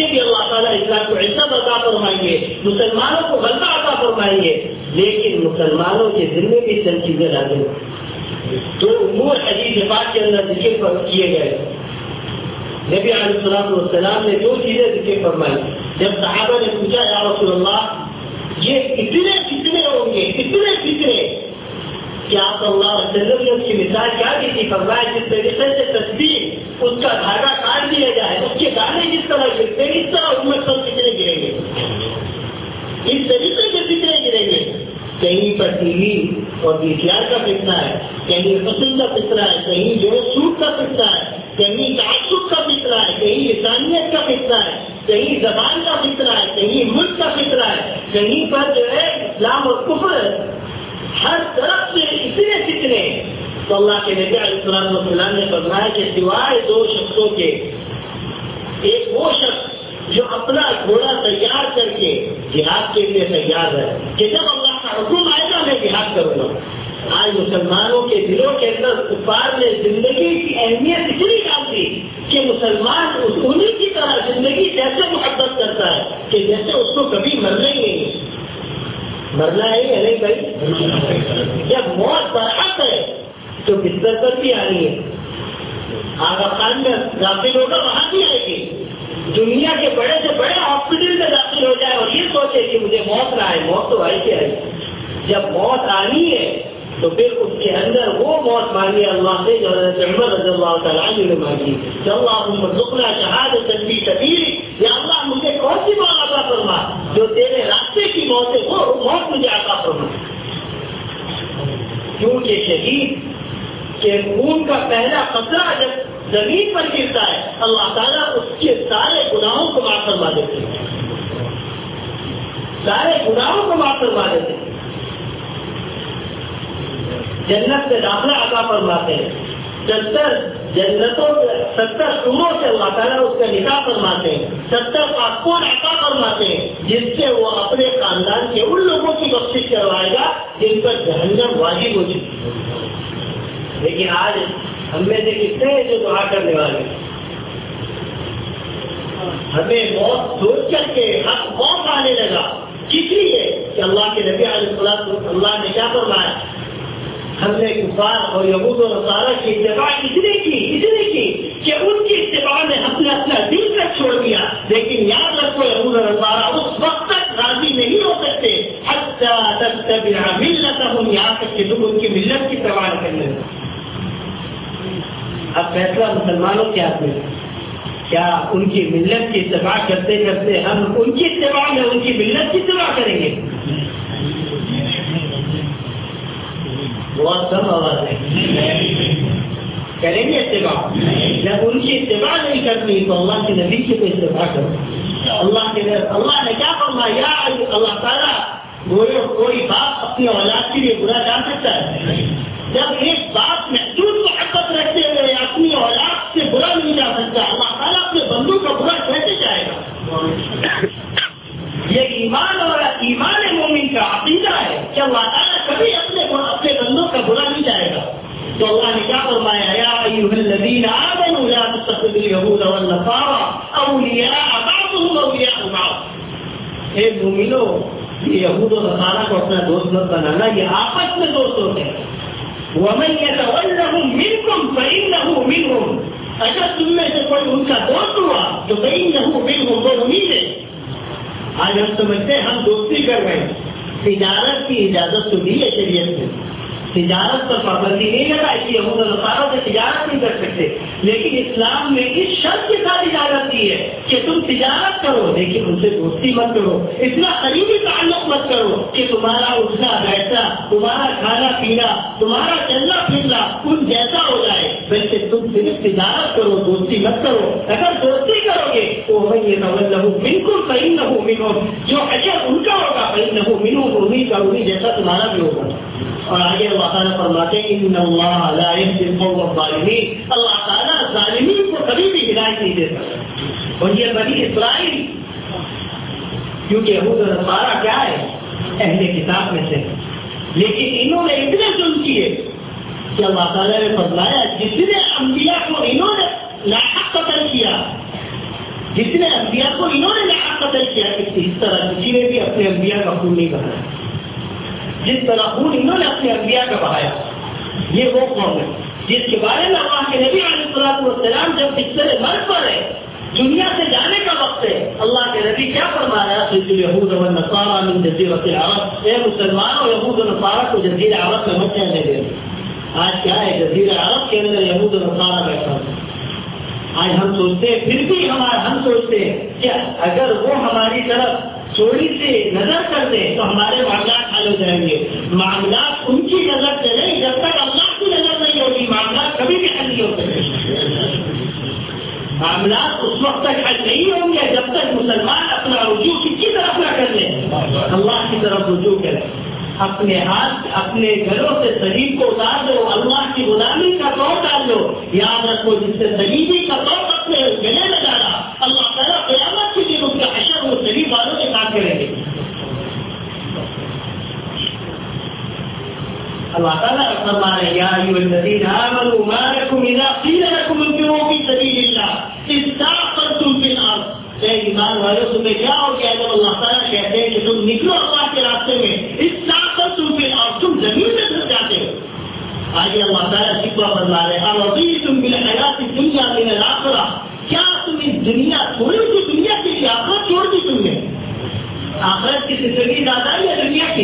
پیچھے بھی اللہ تعالیٰ اسلام کو عزت عطا فرمائیں گے، مسلمانوں کو غلبہ عطا فرمائیں گے، لیکن مسلمانوں کے دل میں بھی چند چیزیں لازم تو امور حدیث پاک کے اندر ذکر کیے گئے۔ نبی علیہ الصلوۃ والسلام نے دو چیزیں ذکر فرمائی۔ جب صحابہ نے پوچھا یا رسول اللہ یہ کتنے کتنے ہوں گے، کتنے کتنے، کیا آپ صلی اللہ علیہ وسلم نے اس کی مثال کیا دی تھی؟ فرمایا جس طریقے سے تصویر اس کا دھاگا کاٹ دیا جائے، اس کے دانے جس طرح گرتے ہیں اس طرح امت پر کتنے گریں گے، اس طریقے سے کتنے گریں گے۔ کہیں پر ٹی وی اور وی سی آر کا فتنہ ہے، کہیں فصل کا فتنہ ہے، کہیں جو ہے سود کا فتنہ ہے، کہیں تعصب کا فتنہ ہے، کہیں لسانیت کا فتنہ ہے، کہیں زبان کا فتنہ ہے، کہیں ملک کا فتنہ ہے، کہیں پر جو ہے اسلام اور کفر، ہر طرف سے اتنے فتنے۔ تو اللہ کے نبی علیہ الصلوۃ والسلام نے فرمایا کہ سوائے دو شخصوں کے، ایک وہ شخص جو اپنا گھوڑا تیار کر کے جہاد کے لیے تیار ہے کہ جب اللہ کا حکم آئے گا میں جہاد کروں گا۔ آج مسلمانوں کے دلوں کے اندر کفار نے زندگی کی اہمیت اتنی ڈال دی کہ مسلمان اس انہیں کی طرح زندگی جیسے محبت کرتا ہے کہ جیسے اس کو کبھی مرنا ہی نہیں، مرنا ہے یا نہیں بھائی؟ جب موت برحق ہے تو بستر پر بھی آنی ہے، آغا خان میں داخل ہوگا وہاں بھی آئے گی، دنیا کے بڑے سے بڑے ہاسپٹل میں داخل ہو جائے اور یہ سوچے کہ مجھے موت نہ آئے، موت تو آئی کہ آئی۔ جب موت آنی ہے تو پھر اس کے اندر وہ موت مانگی اللہ سے جو حضرت عمر رضی اللہ تعالیٰ عنہ نے مانگی کہ اللہم ارزقنا شہادۃ فی سبیلک، یا اللہ مجھے کون سی موت عطا فرما جو تیرے راستے کی موت ہے وہ موت مجھے عطا فرما، کیونکہ شہید کے خون کا پہلا قطرہ جب زمین پر گرتا ہے اللہ تعالیٰ اس کے سارے گناہوں کو معاف فرما دیتے ہیں، سارے گناہوں کو معاف فرما دیتے ہیں، جنت سے داخلہ عطا فرماتے ہیں، ستر جنتوں ستر عمروں سے اللہ تعالیٰ اس کا نکاح فرماتے ہیں، ستر پاسپورٹ عطا فرماتے ہیں جس سے وہ اپنے خاندان کے ان لوگوں کی بخشش کروائے گا جن پر جہنم واجب ہو چکی ہے۔ لیکن آج ہم میں سے کتنے ہیں جو دعا کرنے والے، ہمیں موت سوچ کر کے حق موت آنے لگا، کس لیے کہ اللہ کے نبی علیہ الصلوۃ اللہ نے کیا فرمایا، ہم نے کفار اور یہود و نصارہ کی اتباع اتنی کی اتنی کی کہ ان کی اتباع نے اپنا اپنا دل تک چھوڑ دیا، لیکن یاد رکھو یہود و نصارہ اس وقت تک راضی نہیں ہو سکتے حتی تتبع ملتہم، یہاں تک کہ تم ان کی ملت کی اتباع کرنے لگے۔ اب فیصلہ مسلمانوں کے ہاتھ میں، کیا ان کی ملت کی اتباع کرتے کرتے ہم ان کی اتباع میں ان کی ملت کی اتباع کریں گے؟ بہت کم آواز ہے، کریں گے اتباع؟ جب ان کی اتباع نہیں کرنی تو اللہ کے نبی کی کوئی اتباع کرو۔ اللہ کے اللہ نے کیا فرمایا، اللہ تعالیٰ کوئی باپ اپنی اولاد کے لیے برا جان سکتا ہے؟ جب ایک باپ محدود محبت رکھتے ہوئے اپنی اولاد سے برا نہیں جا سکتا، اللہ تعالیٰ اپنے بندوں کا برا کیسے جائے گا؟ یہ ایمان اور ایمان مومن کا عقیدہ ہے کہ اللہ تعالیٰ کبھی اپنے اپنے بندوں کا برا نہیں جائے گا۔ تو اللہ نے کیا فرمایا، یا ایھا الذین آمنوا لا تتخذوا اليهود والنصارى اولیاء بعضهم اولیاء بعض، اے مومنو یہ یہود و نصارہ کو اپنا دوست مت بنانا، یہ آپس میں دوست ہوتے ہیں۔ وَمَنْ يَتَوَلَّهُمْ مِنْكُمْ فَإِنَّهُ مِنْهُمْ، اگر تم میں سے کوئی ان کا دوست ہوا تو فَإِنَّهُ مِنْهُمْ، وہ انہی میں۔ آج ہم سمجھتے ہیں ہم دوستی کر رہے ہیں، تجارت کی اجازت تو دی ہے شریعت میں، تجارت پر پابندی نہیں لگا کہ یہود و نصارہ سے تجارت نہیں کر سکتے، لیکن اسلام میں اس شرط کے ساتھ اجازت دی ہے کہ تم تجارت کرو لیکن ان سے دوستی مت کرو، اتنا قریبی تعلق مت کرو کہ تمہارا اٹھنا بیٹھنا، تمہارا کھانا پینا، تمہارا چلنا پھرنا ان جیسا ہو جائے، بلکہ تم صرف تجارت کرو، دوستی مت کرو۔ اگر دوستی کرو گے تو وَمَن يَتَوَلَّهُم مِنكُمْ فَإِنَّهُ مِنْهُمْ، جو اجر ان کا ہوگا فَإِنَّهُ مِنْهُمْ، انہی کا انہی جیسا تمہارا بھی ہوگا۔ اور آگے اللہ تعالیٰ فرماتے ہیں ان اللہ لا یهدی القوم الظالمین، اللہ تعالیٰ ظالمین کو کبھی بھی ہدایت نہیں دے سکتا۔ اور یہ بنی اسرائیل، کیونکہ یہود و نصارہ کیا ہے، اہل کتاب میں سے، لیکن انہوں نے اتنے ظلم کیے کہ اللہ تعالیٰ نے فرمایا جتنے انبیاء کو انہوں نے لاحق قتل کیا، جتنے انبیاء کو انہوں نے نیا قتل کیا اس طرح کسی نے بھی اپنے انبیاء کا خون نہیں بہایا جس طرح خون انہوں نے اپنے انبیاء کا بہایا. یہ وہ قوم ہے جس کے بارے میں اللہ کے نبی علیہ الصلوۃ والسلام جب بستر مرگ پر ہے, دنیا سے جانے کا وقت ہے, اللہ کے نبی کیا فرما رہا ہے؟ یہود و نصارى من جزیرۃ العرب, اے مسلمانوں یہود و نصارہ کو جزیرہ عرب میں مت جانے دیں. آج کیا ہے جزیرہ عرب کے اندر یہود و نصارہ بیٹھا ہے. آج ہم سوچتے ہیں پھر بھی ہمارا ہم سوچتے ہیں کہ اگر وہ ہماری طرف تھوڑی سی نظر کر دیں تو ہمارے معاملات حل ہو جائیں گے. معاملات ان کی نظر سے نہیں, جب تک اللہ کی نظر نہیں ہوگی معاملات کبھی بھی حل نہیں ہو سکتے. معاملات اس وقت تک حل نہیں ہوں گے جب تک مسلمان اپنا رجوع کس کی طرف نہ کر لیں, اللہ کی طرف رجوع کریں. اپنے ہاتھ اپنے گھروں سے صلیب کو اتار دو, اللہ کی غلامی کا توڑ ڈال دو. یاد رکھو جس سے صلیبی کا توڑ اپنے گلے میں ڈالا, اللہ تعالیٰ قیامت کے دن اس کا حشر وہ صلیب والوں کے ساتھ کریں گے. اللہ تعالیٰ فرما رہے ہیں یا ایھا الذین آمنوا ما لکم اذا قیل لکم انفروا فی سبیل اللہ اثاقلتم فی الارض. اے ایمان والوں تمہیں کیا ہو گیا جب اللہ تعالیٰ کہتے ہیں کہ تم نکلو اللہ کے راستے میں, اثاقلتم فی الارض, تم زمین سے پھر جاتے ہو. آگے اللہ تعالیٰ شکوہ فرما رہے ہیں ارضیتم بالحیات الدنیا من الآخرہ, کیا تم اس دنیا چھوڑی تھی دنیا کی لیے آخرت چھوڑ دی تم نے؟ آخرت کی زندگی زیادہ ہے یا دنیا کی؟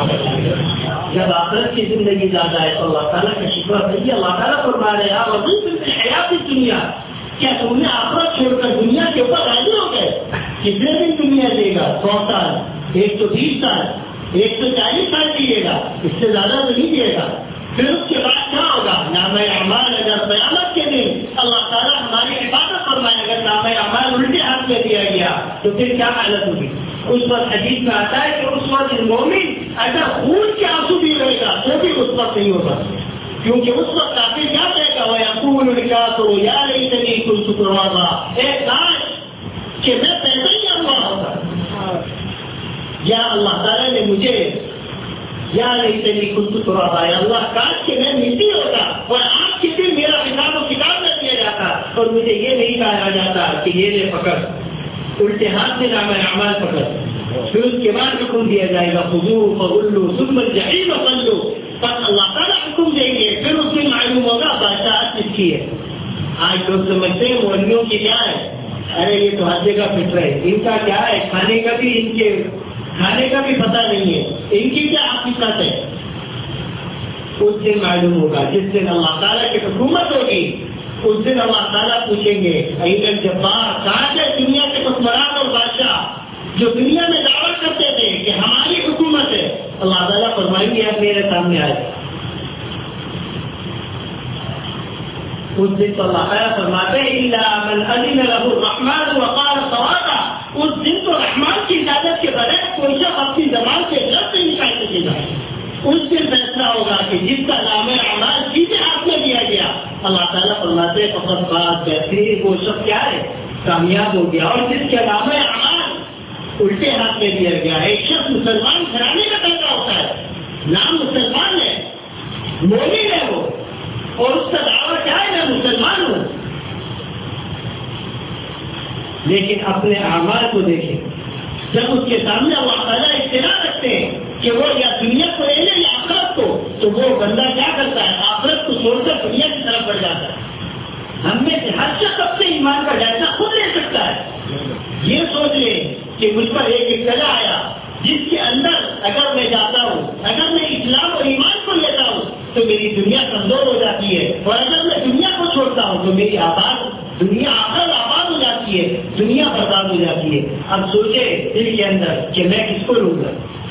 جب آخرت کی زندگی زیادہ ہے تو اللہ تعالیٰ کا شکر کریے. اللہ تعالیٰ فرما رہے ہیں ارضیتم بالحیات الدنیا, کیا تم نے آخرت چھوڑ کر دنیا کے اوپر راضی ہو گئے؟ کتنے دن دنیا دے گا؟ سو سال, ایک سو بیس سال, ایک سو چالیس سال دیے گا, اس سے زیادہ تو نہیں دے گا. پھر اس کے بعد کیا ہوگا؟ نام اعمال اگر قیامت کے دن اللہ تعالیٰ ہماری حفاظت فرمائے, اگر نام اعمال الٹے ہاتھ میں دیا گیا تو پھر کیا حالت ہوگی؟ اس وقت حدیث میں آتا ہے کہ اس وقت مومن اگر خون کے آنسو بھی رہے گا تو بھی اس وقت نہیں ہوگا, کیونکہ اس وقت کافی کیا کہے گا, وہ یقول الکافر یا لیتنی کنت ترابا, اے کاش کہ میں پیدا ہی نہ ہوا ہوتا, یا اللہ تعالیٰ نے مجھے یا لیتنی کنت ترابا, یا اللہ کاش کہ میں مٹی ہوتا اور آج کے دن میرا حساب و کتاب نہ دیا جاتا اور مجھے یہ نہیں کہا جاتا کہ یہ لے پکڑ, الٹے ہاتھ سے نام اعمال پکڑ. پھر اس کے بعد حکم دیا جائے گا خذوہ فغلوہ ثم الجحیم صلوہ, پر اللہ تعالیٰ حکم دیں گے, پھر اس میں معلوم ہوگا بادشاہت کس کی ہے. آج لوگ سمجھتے ہیں مولویوں کی کیا ہے, ارے یہ تو ہر جگہ فٹ رہے, ان کا کیا ہے, کھانے کا بھی ان کے کھانے کا بھی پتہ نہیں ہے, ان کی کیا حقیقت ہے. اس دن معلوم ہوگا جس دن اللہ تعالیٰ کی حکومت ہوگی, اس دن اللہ تعالیٰ پوچھیں گے این الجبار, کہاں سے دنیا کے حکمران اور بادشاہ جو دنیا میں دعوت کرتے تھے کہ ہماری حکومت ہے. اللہ تعالیٰ فرمائیں گے اب میرے سامنے آئے. اس دن تو اللہ تعالیٰ فرماتے ہیں الا من اذن له الرحمن وقال صوابا, اس دن تو رحمان کی اجازت کے بغیر کوئی شخص اپنی زبان سے لفظ نہیں نکال سکے گا. اس دن فیصلہ ہوگا کہ جس کا نام اعمال سیدھے ہاتھ میں دیا گیا, اللہ تعالیٰ فرماتے ہیں فقط بات بہترین وہ شخص کیا ہے, کامیاب ہو گیا. اور جس کا نام اعمال الٹے ہاتھ میں دیا گیا, ایک شخص مسلمان گھرانے کا پیدا ہوتا ہے, نام مسلمان ہے, مومن ہے وہ, اور اس کا دعویٰ کیا ہے میں مسلمان ہوں, لیکن اپنے اعمال کو دیکھیں. جب اس کے سامنے اللہ تعالیٰ اطلاع رکھتے ہیں کہ وہ یا دنیا کو لے لے یا آخرت کو, تو وہ بندہ کیا کرتا ہے, آخرت کو چھوڑ کر دنیا کی طرف بڑھ جاتا ہے. ہم میں سے ہر شخص اپنے ایمان کا جائزہ خود لے سکتا ہے. یہ سوچ لے کہ مجھ پر ایک ابتلا آیا جس کے اندر اگر میں جاتا ہوں, اگر میں اسلام اور ایمان کو لیتا ہوں تو میری دنیا کمزور ہو جاتی ہے, اور اگر میں دنیا کو چھوڑتا ہوں تو میری آباد دنیا آخر آباد ہو جاتی ہے, دنیا برباد ہو جاتی ہے. اب سوچے دل کے اندر کہ میں کس کو لوں گا.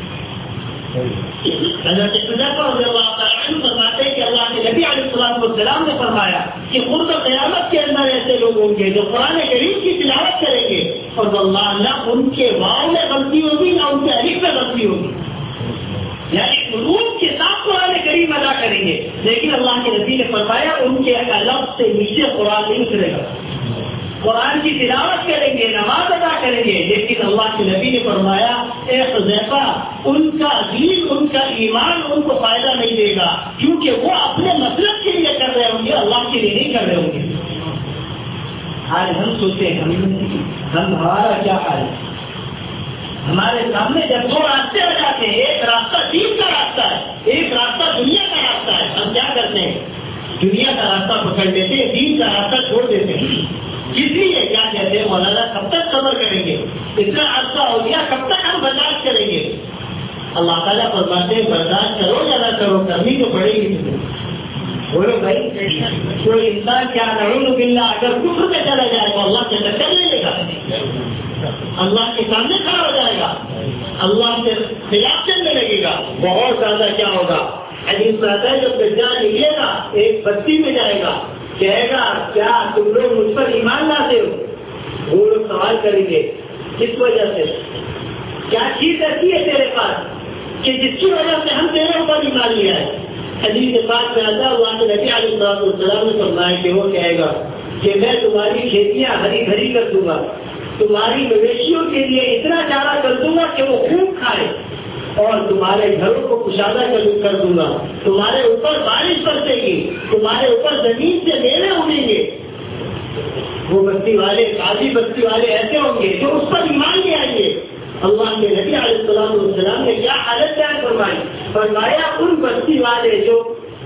حضرت حذیفہ رضی اللہ تعالیٰ عنہ فرماتے ہیں کہ اللہ کے نبی علیہ الصلوۃ والسلام نے فرمایا کہ قرب قیامت کے اندر ایسے لوگ ہوں گے جو قرآن کریم کی تلاوت کریں گے اور واللہ نہ ان کے واو میں غلطی ہوگی نہ ان کے الف میں غلطی ہوگی, یعنی حروف کے ساتھ قرآن کریم ادا کریں گے, لیکن اللہ کے نبی نے فرمایا ان کے لفظ سے نیچے قرآن نہیں اترے گا. قرآن کی تلاوت کریں گے, نماز ادا کریں گے, لیکن اللہ کے نبی نے فرمایا اے حذیفہ ان کا دین ان کا ایمان ان کو فائدہ نہیں دے گا, کیونکہ وہ اپنے مطلب کے لیے کر رہے ہوں گے, اللہ کے لیے نہیں کر رہے ہوں گے. آج ہم سوچتے ہیں ہم ہم ہمارا کیا حال ہے؟ ہمارے سامنے جب دو راستے آ جاتے ہیں، ایک راستہ دین کا راستہ ہے، ایک راستہ دنیا کا راستہ ہے، ہم کیا کرتے ہیں؟ دنیا کا راستہ پکڑ لیتے ہیں، دین کا راستہ چھوڑ دیتے ہیں۔ اس لیے کیا کہتے ہیں مولانا، کب تک صبر کریں گے؟ اتنا عرصہ ہو گیا، کب تک ہم برداشت کریں گے؟ اللہ تعالیٰ فرماتے ہیں برداشت کرو یا نہ کرو، کرنی تو پڑے گی تمہیں۔ بولو بھائی، کوئی انسان کیا نعوذ باللہ اگر کفر میں چلا جائے تو اللہ سے ٹکر لے لے گا، اللہ کے سامنے کھڑا ہو جائے گا، اللہ سے خلاف چلنے لگے گا، بہت زیادہ کیا ہوگا؟ حدیث میں آتا ہے جب دجال نکلے گا ایک بستی میں جائے گا، کہے گا کیا تم لوگ مجھ پر ایمان لاتے ہو؟ وہ لوگ سوال کریں گے کس وجہ سے، کیا چیز ایسی ہے تیرے پاس کہ جس کی وجہ سے ہم تیرے اوپر ایمان لیا ہے؟ حدیث کے پاس میں آتا ہے اللہ کے نبی علیہ السلام نے فرمایا کہ وہ کہے گا کہ میں تمہاری کھیتیاں ہری بھری کر دوں گا، تمہاری مویشیوں کے لیے اتنا چارہ کر دوں گا کہ وہ خوب کھائے، اور تمہارے گھروں کو کشادہ کر دوں گا، تمہارے اوپر بارش برسے گی، تمہارے اوپر زمین سے میوے اگیں گے۔ وہ بستی والے، قاضی بستی والے ایسے ہوں گے جو اس پر ایمان لے آئیں گے۔ اللہ کے نبی علیہ السلام والسلام نے کیا حالت بیان فرمائی؟ فرمایا ان بستی والے جو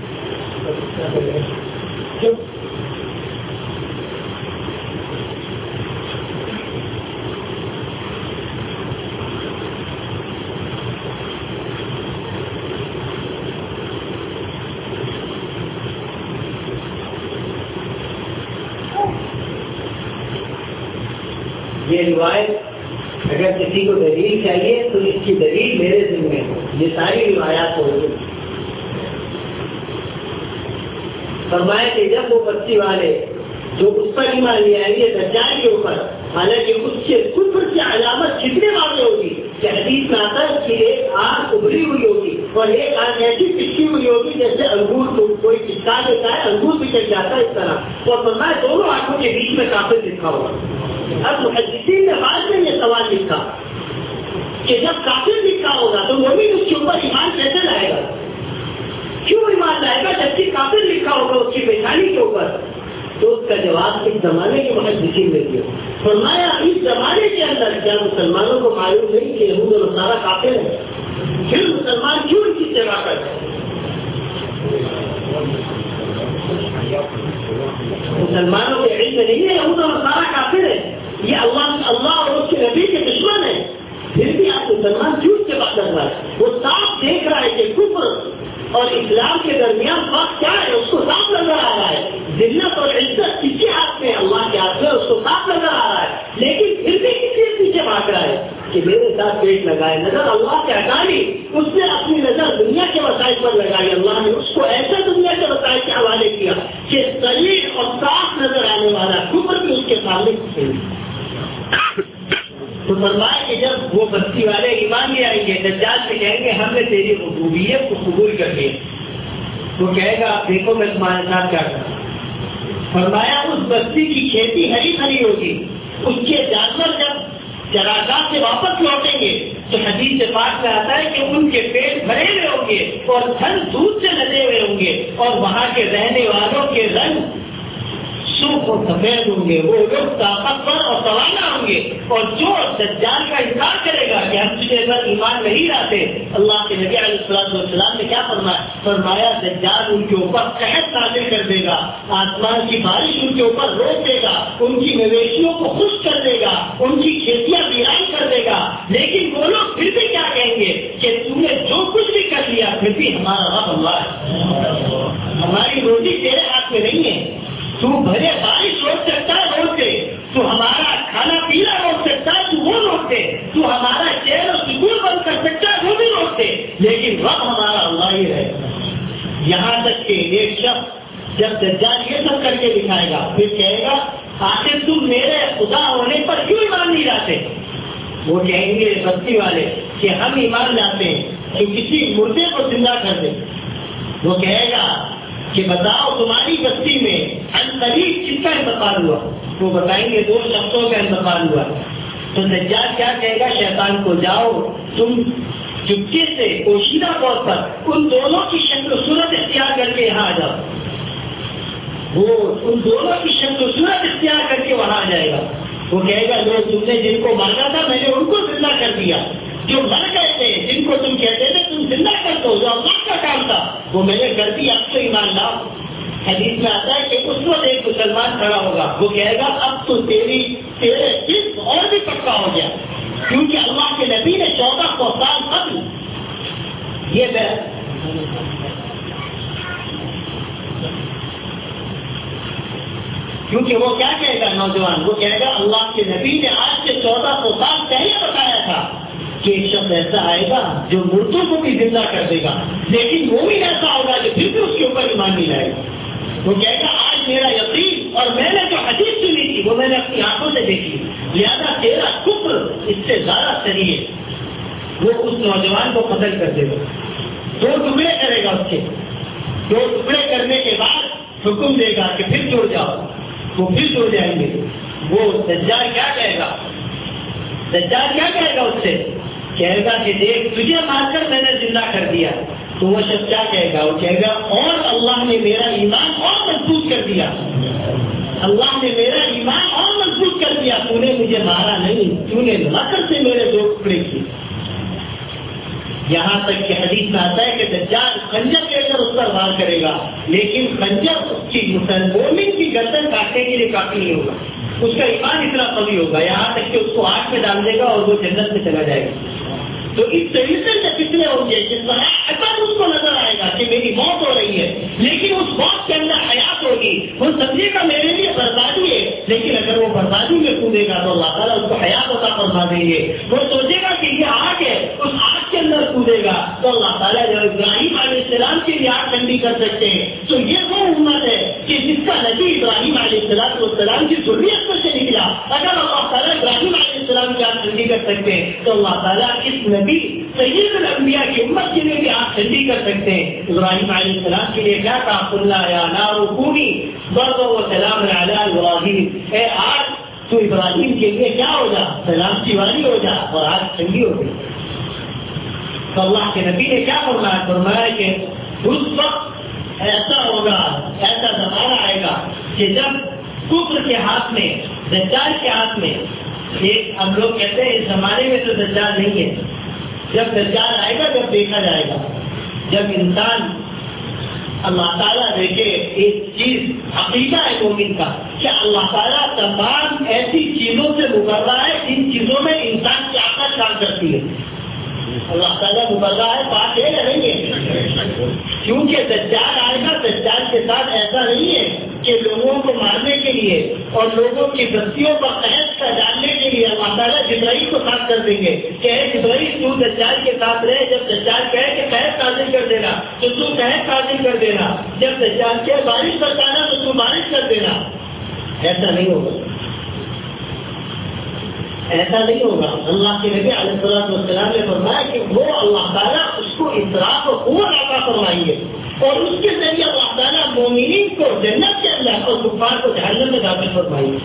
یہ روایت اگر کسی کو دلیل چاہیے تو اس کی دلیل میرے ذمہ ہے، یہ ساری روایات ہوگی۔ فرمایا کہ جب وہ بستی والے جو اس پر ایمان لے آئیں گے دجال کے اوپر، حالانکہ اس کے کفر کی علامت کتنے واضح ہوگی کہ حدیث میں آتا ہے کہ ایک آنکھ ابھری ہوئی ہوگی اور ایک آنکھ ایسی پچھی ہوئی ہوگی جیسے انگور کو کوئی چپکا دیتا ہے، انگور پچک جاتا ہے اس طرح، اور فرمایا دونوں آنکھوں کے بیچ میں کافر لکھا ہوگا۔ اب محدثین نے بعد میں یہ سوال لکھا کہ جب کافر لکھا ہوگا تو وہ بھی اس کے اوپر ایمان کیسے لائے گا؟ کیوں ایمان لائے گا جبکہ کافر لکھا ہوگا اس کی پیشانی کے اوپر؟ تو اس کا جواب اس زمانے کے محدثین نے دیا۔ فرمایا اس زمانے کے اندر کیا مسلمانوں کو معلوم نہیں کہ یہود و نصارہ کافر ہیں؟ پھر مسلمان کیوں ان کی سیوا کرتے ہیں؟ مسلمانوں کے علم نہیں ہے یہود و نصارہ کافر ہے، یہ اللہ اللہ اور اس کے نبی کے دشمن ہے، پھر بھی آپ مسلمان کیوں سیوا کر رہا ہے؟ وہ صاف دیکھ رہا ہے کہ کفر اور اسلام کے درمیان فرق کیا ہے، اس کو صاف نظر آ رہا ہے۔ ذلت اور عزت کس کے ہاتھ میں؟ اللہ کے ہاتھ میں، اس کو صاف نظر آ رہا ہے، لیکن پھر بھی کسی پیچھے بھاگ رہا ہے کہ میرے ساتھ پیٹ لگائے، نظر اللہ سے ہٹا لی، اس نے اپنی نظر دنیا کے وسائل پر لگائی، اللہ نے اس کو ایسا دنیا کے وسائل کے حوالے کیا کہ صحیح اور صاف نظر آنے والا کفر بھی اس کے سامنے کچھ نہیں۔ تو فرمایا کہ جب وہ بستی والے ایمان لے آئیں گے دجال سے کہیں گے ہم نے تیری ربوبیت کو قبول کر لیا، وہ کہے گا آپ دیکھو میں تمہارے ساتھ کیا کروں۔ فرمایا اس بستی کی کھیتی ہری بھری ہوگی، اس کے جانور جب چراگاہ سے واپس لوٹیں گے تو حدیث سے پاک میں آتا ہے کہ ان کے پیٹ بھرے ہوئے ہوں گے اور دھن دودھ سے لدے ہوئے ہوں گے، اور وہاں کے رہنے والوں کے رنگ سرخ اور سفید ہوں گے، وہ لوگ طاقتور اور توانا ہوں گے، اور جو دجال کا انکار کرے گا کہ ہم تجھے پر ایمان نہیں لاتے، اللہ کے نبی علیہ الصلوۃ والسلام نے کیا فرمایا؟ فرمایا دجال ان کے اوپر قحط نازل کر دے گا، آسمان کی بارش ان کے اوپر روک دے گا، ان کی مویشیوں کو خشک کر دے گا، ان کی کھیتیاں ویران کر دے گا، لیکن وہ لوگ پھر بھی کیا کہیں گے کہ تم نے جو کچھ بھی کر لیا پھر بھی ہمارا رب اللہ ہے، ہماری روٹی تیرے ہاتھ میں نہیں ہے، تو بھلے بارش روک سکتا ہے روک دے، تو ہمارا کھانا پینا روک سکتا ہے تو وہ روک دے، تو ہمارا چین اور سکون بند کر سکتا ہے وہ بھی روک دے، لیکن رب ہمارا اللہ ہی ہے۔ یہاں تک کہ ایک شخص جب دجال یہ سب کر کے دکھائے گا پھر کہے گا آخر تم میرے خدا ہونے پر کیوں ایمان نہیں لاتے؟ وہ کہیں گے بستی والے کہ ہم ایمان لاتے ہیں کہ کسی مردے کو زندہ کر دیں۔ وہ کہے گا کہ بتاؤ تمہاری بستی میں عنقریب کس کا انتقال ہوا؟ وہ بتائیں گے دو شخصوں کا انتقال ہوا۔ تو دجال کیا کہے گا؟ شیطان کو جاؤ تم چپکے سے پوشیدہ طور پر ان دونوں کی شکل و صورت اختیار کر کے یہاں آ جاؤ۔ وہ ان دونوں کی شکل و صورت اختیار کر کے وہاں آ جائے گا وہ کہے گا جو تم نے جن کو مارا تھا میں نے ان کو زندہ کر دیا، جو مر گئے تھے جن کو تم کہتے تھے تم زندہ کر دو، جو اللہ کا کام تھا وہ میں نے کر دیا، اب تو ایمان لاؤ۔ حدیث میں آتا ہے کہ اس وقت ایک مسلمان کھڑا ہوگا، وہ کہے گا اب تو تیری تیرے صرف اور بھی پکا ہو گیا، کیونکہ اللہ کے نبی نے چودہ سو سال قبل یہ بات کیونکہ وہ کیا کہے گا نوجوان، وہ کہے گا اللہ کے نبی نے آج سے چودہ سو سال پہلے بتایا تھا کہ ایک شخص ایسا آئے گا جو مردوں کو بھی زندہ کر دے گا، لیکن وہ بھی ایسا ہوگا کہ پھر بھی اس کے اوپر ایمان نہیں لائے گا۔ وہ کہے گا آج میرا یقین اور میں نے جو حدیث سنی تھی وہ میں نے اپنی آنکھوں سے دیکھی، لہذا تیرا کفر اس سے زیادہ صحیح ہے۔ وہ اس نوجوان کو قتل کر دے گا، دو ٹکڑے کرے گا، اس کے دو ٹکڑے کرنے کے بعد حکم دے گا کہ پھر جڑ جاؤ، وہ پھر جڑ جائیں گے۔ وہ دجال کیا کہے گا؟ دجال کیا کہے گا اس سے؟ کہے گا کہ دیکھ تجھے مار کر میں نے زندہ کر دیا، تو وہ شخص کیا کہے گا؟ وہ کہے گا اور اللہ نے میرا ایمان اور مضبوط کر دیا، اللہ نے میرا ایمان اور مضبوط کر دیا، تو نے مجھے مارا نہیں، تو نے مکر سے میرے دو ٹکڑے کیے۔ یہاں تک کہ حدیث میں آتا ہے کہ دجال خنجر لے کر اس پر وار کرے گا، لیکن خنجر اس کی مومن کی گردن کاٹنے کے لیے کافی نہیں ہوگا، اس کا ایمان اتنا قوی ہوگا یہاں تک کہ اس کو آگ میں ڈال دے گا اور وہ جنت میں چلا جائے گا۔ تو اس طریقے سے کتنے ہوں گے جس طرح اگر اس کو نظر آئے گا کہ میری موت ہو رہی ہے لیکن اس موت کے اندر حیات ہوگی، وہ سمجھے گا میرے لیے بربادی ہے، لیکن اگر وہ بربادی میں کودے گا تو اللہ تعالیٰ اس کو حیات عطا فرما دیں گے۔ وہ سوچے گا کہ یہ آگ ہے، اس آگ کے اندر کودے گا تو اللہ تعالیٰ جو ابراہیم علیہ السلام کے لیے آگ ٹھنڈی کر سکتے ہیں۔ تو یہ وہ امت ہے کہ جس کا نبی ابراہیم علیہ السلام والسلام کی ذریت میں سے نکلا، اگر اللہ تعالیٰ ابراہیم علیہ السلام کی آگ ٹھنڈی کر سکتے ہیں تو اللہ تعالیٰ اس نبی سید الانبیاء کی امت کے لیے بھی آگ ٹھنڈی کر سکتے ہیں۔ ابراہیم علیہ السلام کے لیے کیا کہا؟ قل یا نار کونی بردا وسلام علی ابراہیم، اے آگ تو ابراہیم کے لیے کیا ہو جا، سلامتی والی ہو جا، اور آگ ٹھنڈی ہو گئی۔ تو اللہ کے نبی نے کیا فرمایا؟ فرمایا کہ اس وقت ایسا ہوگا، ایسا زمانہ آئے گا کہ جب کفر کے ہاتھ میں، دجال کے ہاتھ میں، ایک ہم لوگ کہتے ہیں اس زمانے میں تو دجال نہیں ہے، جب دجال آئے گا جب دیکھا جائے گا، جب انسان اللہ تعالیٰ دیکھے ایک چیز عقیدہ ہے مومن کا کہ اللہ تعالیٰ تمام ایسی چیزوں سے مبرہ ہے جن چیزوں میں انسان کی عقل کام کرتی ہے۔ اللہ تعالیٰ مبرہ ہے، بات یہ نہیں ہے کیونکہ دجال آئے گا، دجال کے ساتھ ایسا نہیں ہے کہ لوگوں کو مارنے کے لیے اور لوگوں کی بستیوں پر قحط کا ڈالنے کے لیے اللہ تعالیٰ جبرائیل کو ساتھ کر دیں گے کہ اے جبرائیل تو دجال کے ساتھ رہے، جب دجال کہے کہ قحط نازل کر دینا تو تو قحط نازل کر دینا، جب دجال کہے بارش برسانا تو تو بارش کر دینا۔ ایسا نہیں ہوگا، ایسا نہیں ہوگا۔ اللہ کے نبی علیہ الصلوۃ والسلام نے فرمایا کہ وہ اللہ تعالیٰ اس کو اطراف و قوت عطا فرمائیں گے اور اس کے ذریعے اللہ تعالیٰ مومنین کو جنت کے اندر اور کفار کو جہنم میں داخل فرمائیں گے۔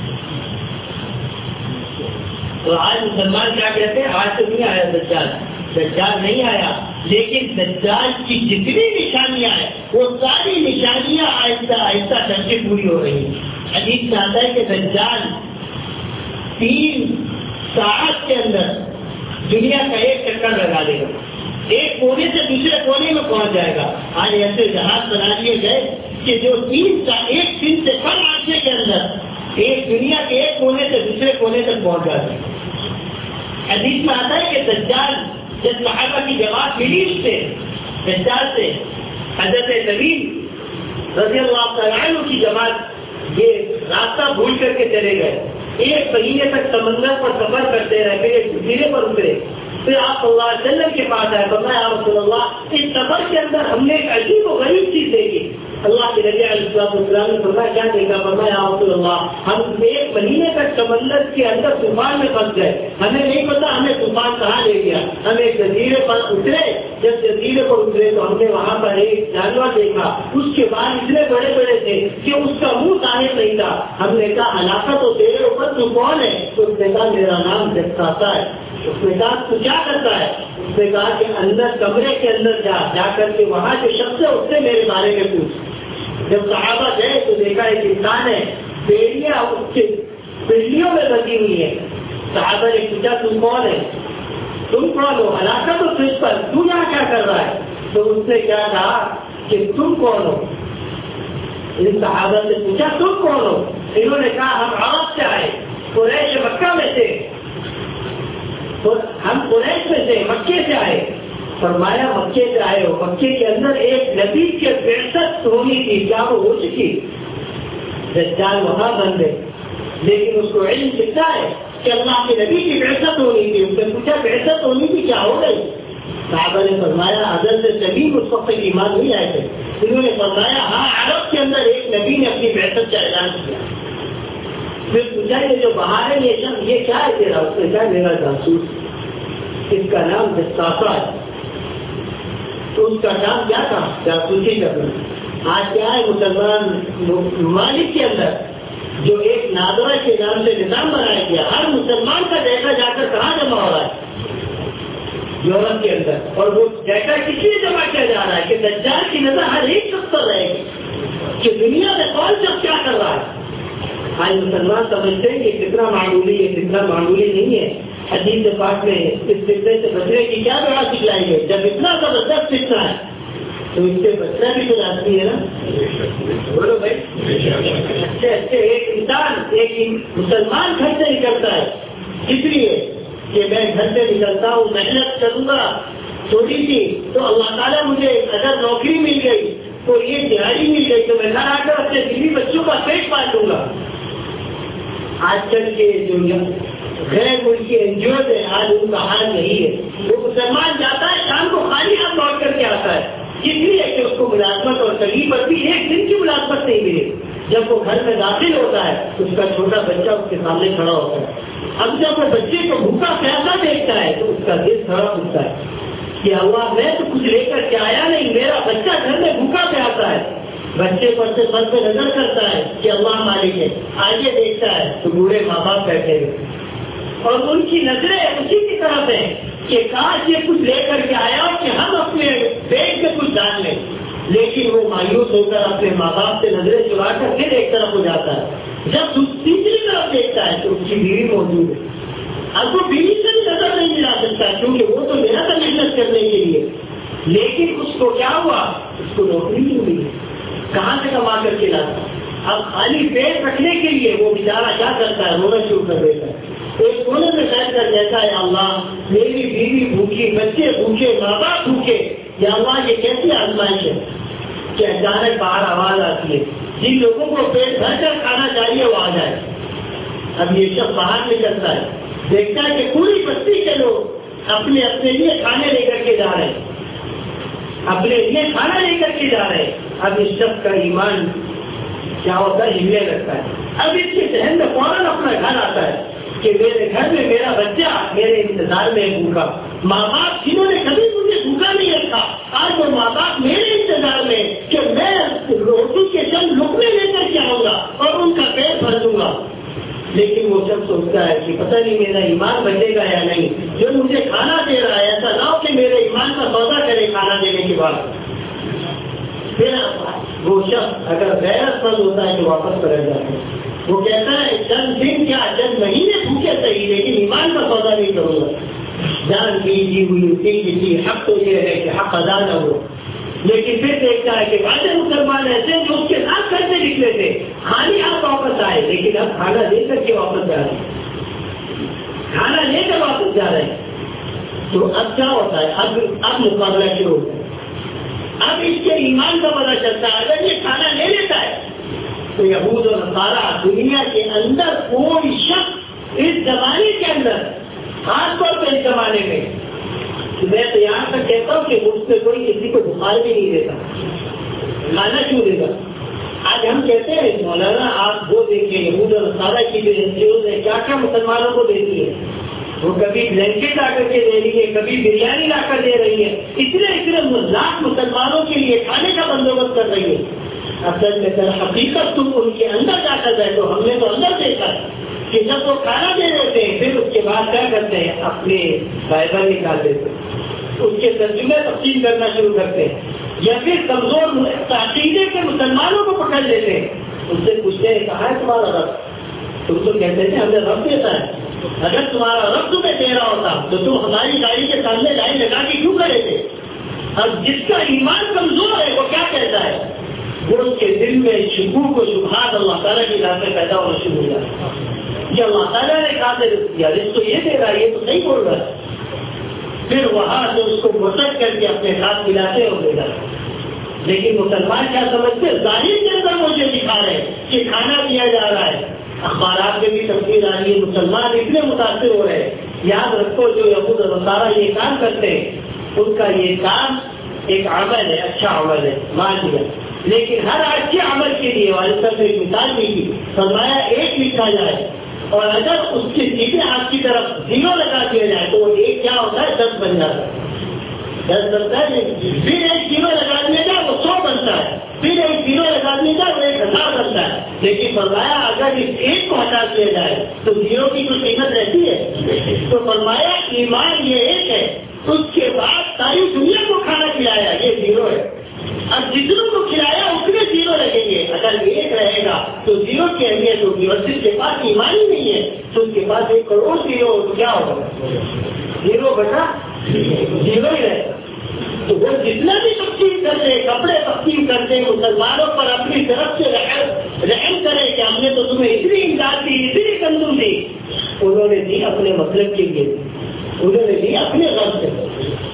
تو آج مسلمان کیا کہتے ہیں؟ آج تو نہیں آیا دجال، دجال نہیں آیا، لیکن دجال کی جتنی نشانیاں ہیں وہ ساری نشانیاں آہستہ آہستہ کر کے پوری ہو رہی ہیں۔ حدیث میں آتا ہے کہ دجال تین ساعت کے اندر دنیا کا ایک چکر لگا دے گا، ایک کونے سے دوسرے کونے میں پہنچ جائے گا۔ آج ایسے جہاز بنا دیے گئے کہ جو تین سا ایک دن سے کم عرصے کے اندر ایک دنیا کے ایک کونے سے دوسرے کونے تک پہنچ جاتے ہیں۔ حدیث میں آتا ہے کہ دجال جب صحابہ کی جماعت ملی اس سے دجال سے حضرت تمیم رضی اللہ تعالیٰ عنہ کی جماعت یہ راستہ بھول کر کے چلے گئے، ایک مہینے تک سمندر پر سفر کرتے رہے، پھر ایک جزیرے پر اترے، پھر آپ صلی اللہ علیہ وسلم کے پاس آئے، فرمایا یا رسول اللہ اس سفر کے اندر ہم نے ایک عجیب و غریب چیز دیکھی۔ اللہ کے نبی علیہ السلام نے فرمایا کیا دیکھا؟ فرمایا یا رسول اللہ ہم ایک مہینے تک سمندر کے اندر طوفان میں پھنس گئے، ہمیں نہیں پتا ہمیں طوفان کہاں لے گیا، ہم ایک جزیرے پر اترے، جب جزیرے پر اترے تو ہم نے وہاں پر ایک جانور دیکھا، اس کے بال اتنے بڑے بڑے تھے کہ اس کا منہ ظاہر نہیں تھا۔ ہم نے کہا ہلاکت تو تیرے اوپر، تو کون ہے؟ تو اس نے کہا میرا نام جساسا ہے۔ اس نے کہا تو کیا کرتا ہے؟ اس نے کہا کہ اندر کمرے کے اندر جا جا کر کے وہاں جو شخص ہے اس سے میرے بارے میں پوچھ۔ جب صحابہ گئے تو دیکھا ایک انسان ہے، بیڑیاں اس کے بجلیوں میں بندی ہوئی ہے. صحابہ نے پوچھا تم کون ہے؟ تم کون ہو؟ ہلاکت ہو تجھ پر، تو یہاں کیا کر رہا ہے؟ تو اس نے کیا کہا کہ تم کون ہو؟ ان صحابہ سے پوچھا تم کون ہو؟ انہوں نے کہا ہم عرب سے آئے، قریش مکہ میں سے، ہم قریش میں سے، مکے سے آئے. فرمایا مکے سے آئے ہو، مکے کے اندر ایک نبی کے بعثت ہونی تھی، کیا وہ ہو چکی؟ دجال وہاں بن گئے، لیکن اس کو علم کتنا ہے کہ اللہ کے نبی کی بعثت ہونی تھی. اس نے پوچھا بعثت ہونی تھی کیا ہو گئی؟ صحابہ نے فرمایا ازل سے سبھی اس وقت ایمان نہیں آئے تھے. انہوں نے فرمایا ہاں عرب کے اندر ایک نبی نے اپنی بعثت کا اعلان کیا. پھر پوچھا یہ جو باہر ہے یہ شخص یہ کیا ہے تیرا؟ اس نے کہا میرا جاسوس، اس کا نام جساسا ہے. تو اس کا کام کیا تھا؟ جاسوسی کرنا. آج کیا ہے مسلمان ممالک کے اندر جو ایک نادرہ کے نام سے نظام بنایا گیا، ہر مسلمان کا ڈیٹا جا کر کہاں جمع ہو رہا ہے؟ یورپ کے اندر. اور وہ ڈیٹا کس لیے جمع کیا جا رہا ہے کہ دجال کی نظر ہر ایک شخص پر رہے گی کہ دنیا میں کون شخص کیا کر رہا ہے. آج مسلمان سمجھتے ہیں کہ کتنا معمولی ہے، کتنا معمولی نہیں ہے. حدیث پاک میں اس فتنے سے بچنے کی کیا دعا سکھلائی گئی؟ جب اتنا زبردست فتنہ ہے تو اس سے بچنا بھی تو لازمی ہے نا. بولو بھائی. اچھے اچھے ایک انسان ایک مسلمان گھر سے نکلتا ہے اس لیے کہ میں گھر سے نکلتا ہوں، محنت کروں گا تھوڑی سی تو اللہ تعالیٰ مجھے اگر نوکری مل گئی تو یہ دیہاڑی مل گئی تو میں گھر آ کر اپنے بیوی بچوں کا پیٹ پال لوں گا. آج کل کے جو غیر ملکی این جی اوز ہیں آج ان کا حال نہیں ہے. وہ مسلمان جاتا ہے شام کو خالی ہاتھ لوٹ کر کے آتا ہے، اس لیے کہ اس کو ملازمت اور کہیں پر بھی ایک دن کی ملازمت نہیں ملی. جب وہ گھر میں داخل ہوتا ہے تو اس کا چھوٹا بچہ اس کے سامنے کھڑا ہوتا ہے. اب جب وہ بچے کو بھوکا پیاسا دیکھتا ہے تو اس کا دل خراب ہوتا ہے کہ اللہ میں تو کچھ لے کر کے آیا نہیں، میرا بچہ گھر میں بھوکا پیاسا ہے. بچے پر سے سر پہ نظر کرتا ہے کہ اللہ مالک ہے. آگے دیکھتا ہے تو بوڑھے ماں باپ بیٹھے ہوئے اور ان کی نظریں اسی کی طرف ہیں کہ کاش یہ کچھ لے کر کے آیا کہ ہم اپنے پیٹ میں کچھ ڈال لیں. لیکن وہ مایوس ہو کر اپنے ماں باپ سے نظریں چلا کر پھر ایک طرف ہو جاتا ہے. جب تیسری طرف دیکھتا ہے تو اس کی بیوی موجود ہے. اب وہ بیوی سے بھی نظر نہیں ملا سکتا کیونکہ وہ تو میرا تھا محنت کرنے کے لیے، لیکن اس کو کیا ہوا؟ اس کو نوکری نہیں ملی. کہاں سے کما کر کے لاتا؟ اب خالی پیٹ رکھنے کے لیے وہ بیچارہ کیا کرتا ہے؟ رونا شروع کر دیتا ہے. ایک کونے میں بیٹھ کر کہتا ہے اللہ میری بیوی بھوکی، بچے بھوکے، ماں باپ بھوکے، یا اللہ یہ کیسی آزمائش ہے کہ اچانک باہر آواز آتی ہے جن لوگوں کو پیٹ بھر کر کھانا چاہیے وہ آ جائے. اب یہ شخص باہر نکلتا ہے، دیکھتا ہے کہ پوری بستی کے لوگ اپنے اپنے لیے کھانے لے کر کے جا رہے ہیں، اپنے لیے کھانا لے کر کے جا رہے ہیں. اب اس شخص کا ایمان کیا ہوتا ہے؟ ہلنے لگتا ہے. اب اس کے ذہن میں فوراً اپنا گھر آتا ہے کہ میرے گھر میں میرا بچہ میرے انتظار میں بھوکا. ماں باپ جنہوں نے کبھی مجھے بھوکا نہیں رکھا آج وہ ماں باپ میرے انتظار میں کہ میں روٹی کے چند لقمے لے کر کے آؤں گا اور ان کا پیٹ بھر دوں گا. لیکن وہ سب سوچتا ہے کہ پتہ نہیں میرا ایمان بچے گا یا نہیں. جو مجھے کھانا دے رہا ہے ایسا نہ ہو کہ میرے ایمان کا سودا کرے کھانا دینے کے بعد. پھر وہ شخص اگر غیرت مند ہوتا ہے تو واپس پلٹ جاتا ہے. وہ کہتا ہے چند دن کیا چند مہینے بھوکے صحیح لیکن ایمان کا سودا نہیں کروں گا. جان دیجیے ہوئی کسی حق تو یہ ہے کہ حق ادا نہ ہو. لیکن پھر دیکھتا ہے کہ واضح مسلمان ایسے جو اس کے ساتھ گھر سے نکلے تھے خالی آپ واپس آئے لیکن اب کھانا لے کر کے واپس جا رہے ہیں، کھانا لے کر واپس جا رہے ہیں. تو اب کیا ہوتا ہے؟ اب اب مقابلہ شروع ہوتا ہے. اب اس کے ایمان کا پتہ چلتا ہے اگر یہ کھانا لے لیتا ہے تو یہود اور نصارہ دنیا کے اندر کوئی شخص اس زمانے کے اندر خاص طور پہ اس زمانے میں میں تو یہاں تک کہتا ہوں کہ مجھ سے کوئی کسی کو بخار بھی نہیں دیتا. کھانا کیوں دے گا؟ آج ہم کہتے ہیں مولانا آپ وہ دیکھیں یہود اور نصارہ کی جو این جی اوز ہے کیا کیا مسلمانوں کو دیتی ہے. وہ کبھی بلینکٹ لا کر کے دے رہی ہے، کبھی بریانی لا کر دے رہی ہے، اتنے اتنے لاکھ مسلمانوں کے لیے کھانے کا بندوبست کر رہی ہے. اصل میں در حقیقت تم ان کے اندر جا کر بیٹھو. ہم نے تو اندر دیکھا کہ جب وہ کھانا دے دیتے ہیں پھر اس کے بعد کیا کرتے ہیں؟ اپنے بائبل نکال دیتے ہیں، اس کے ترجمے تقسیم کرنا شروع کرتے ہیں، یا پھر کمزور عقیدے کے مسلمانوں کو پکڑ لیتے ہیں. ان سے پوچھتے ہیں کہاں ہے تمہارا رب؟ تم تو کہتے تھے ہمیں رب دیتا ہے، اگر تمہارا رب تمہیں دے رہا ہوتا تو تم ہماری گاڑی کے سامنے لائن لگا کے کیوں کھڑے تھے؟ اب جس کا ایمان کمزور ہے وہ کیا کہتا ہے؟ وہ اس کے دل میں شکوک و شبہات اللہ تعالیٰ کی راہ میں پیدا ہونا شروع ہو جاتا ہے کہ اللہ تعالیٰ نے کہا دیا اس کو یہ دے رہا ہے، یہ تو صحیح بول رہا ہے، پھر وہاں سے اس کو مرتد کر کے اپنے ساتھ ملاتے ہو گے. لیکن مسلمان کیا سمجھتے؟ ظاہر کے اندر مجھے دکھا رہے ہیں کہ کھانا دیا جا رہا ہے، اخبارات میں بھی تصویر آ رہی ہے، مسلمان اتنے متاثر ہو رہے ہیں. یاد رکھو جو یہود اور نصارہ یہ کام کرتے ہیں ان کا یہ کام ایک عمل ہے، اچھا عمل ہے، مان لیا، لیکن ہر اچھے عمل کے لیے والد صاحب نے ایک مثال دی کی، فرمایا ایک لکھا جائے اور اگر اس کے سیدھے ہاتھ کی طرف زیرو لگا دیا جائے تو وہ ایک کیا ہوتا ہے؟ دس بن جاتا ہے. دس بنتا ہے، پھر ایک زیرو لگا دیا جائے وہ سو بنتا ہے، پھر ایک زیرو لگا دیا جائے وہ ایک ہزار بنتا ہے. لیکن فرمایا اگر اس ایک کو ہٹا دیا جائے تو زیرو کی کوئی قیمت رہتی ہے؟ تو فرمایا ایمان یہ ایک ہے، اس کے بعد ساری دنیا کو کھانا کھلایا، یہ زیرو ہے. اب جتنوں کو کھلایا اتنے زیرو لگیں گے. اگر ایک رہے گا تو زیرو کی اہمیت ہوگی، اور جس کے پاس ایمان ہی نہیں ہے تو اس کے پاس ایک کروڑ زیرو تو کیا ہوگا؟ زیرو بٹا زیرو ہی رہے گا. تو وہ جتنا بھی تقسیم کرتے، کپڑے تقسیم کرتے، مسلمانوں پر اپنی طرف سے رحم کرے کہ ہم نے تو تمہیں اتنی امداد دی، اتنی گندم دی، انہوں نے دی اپنے مطلب کے لیے، انہوں نے دی اپنے غرض سے.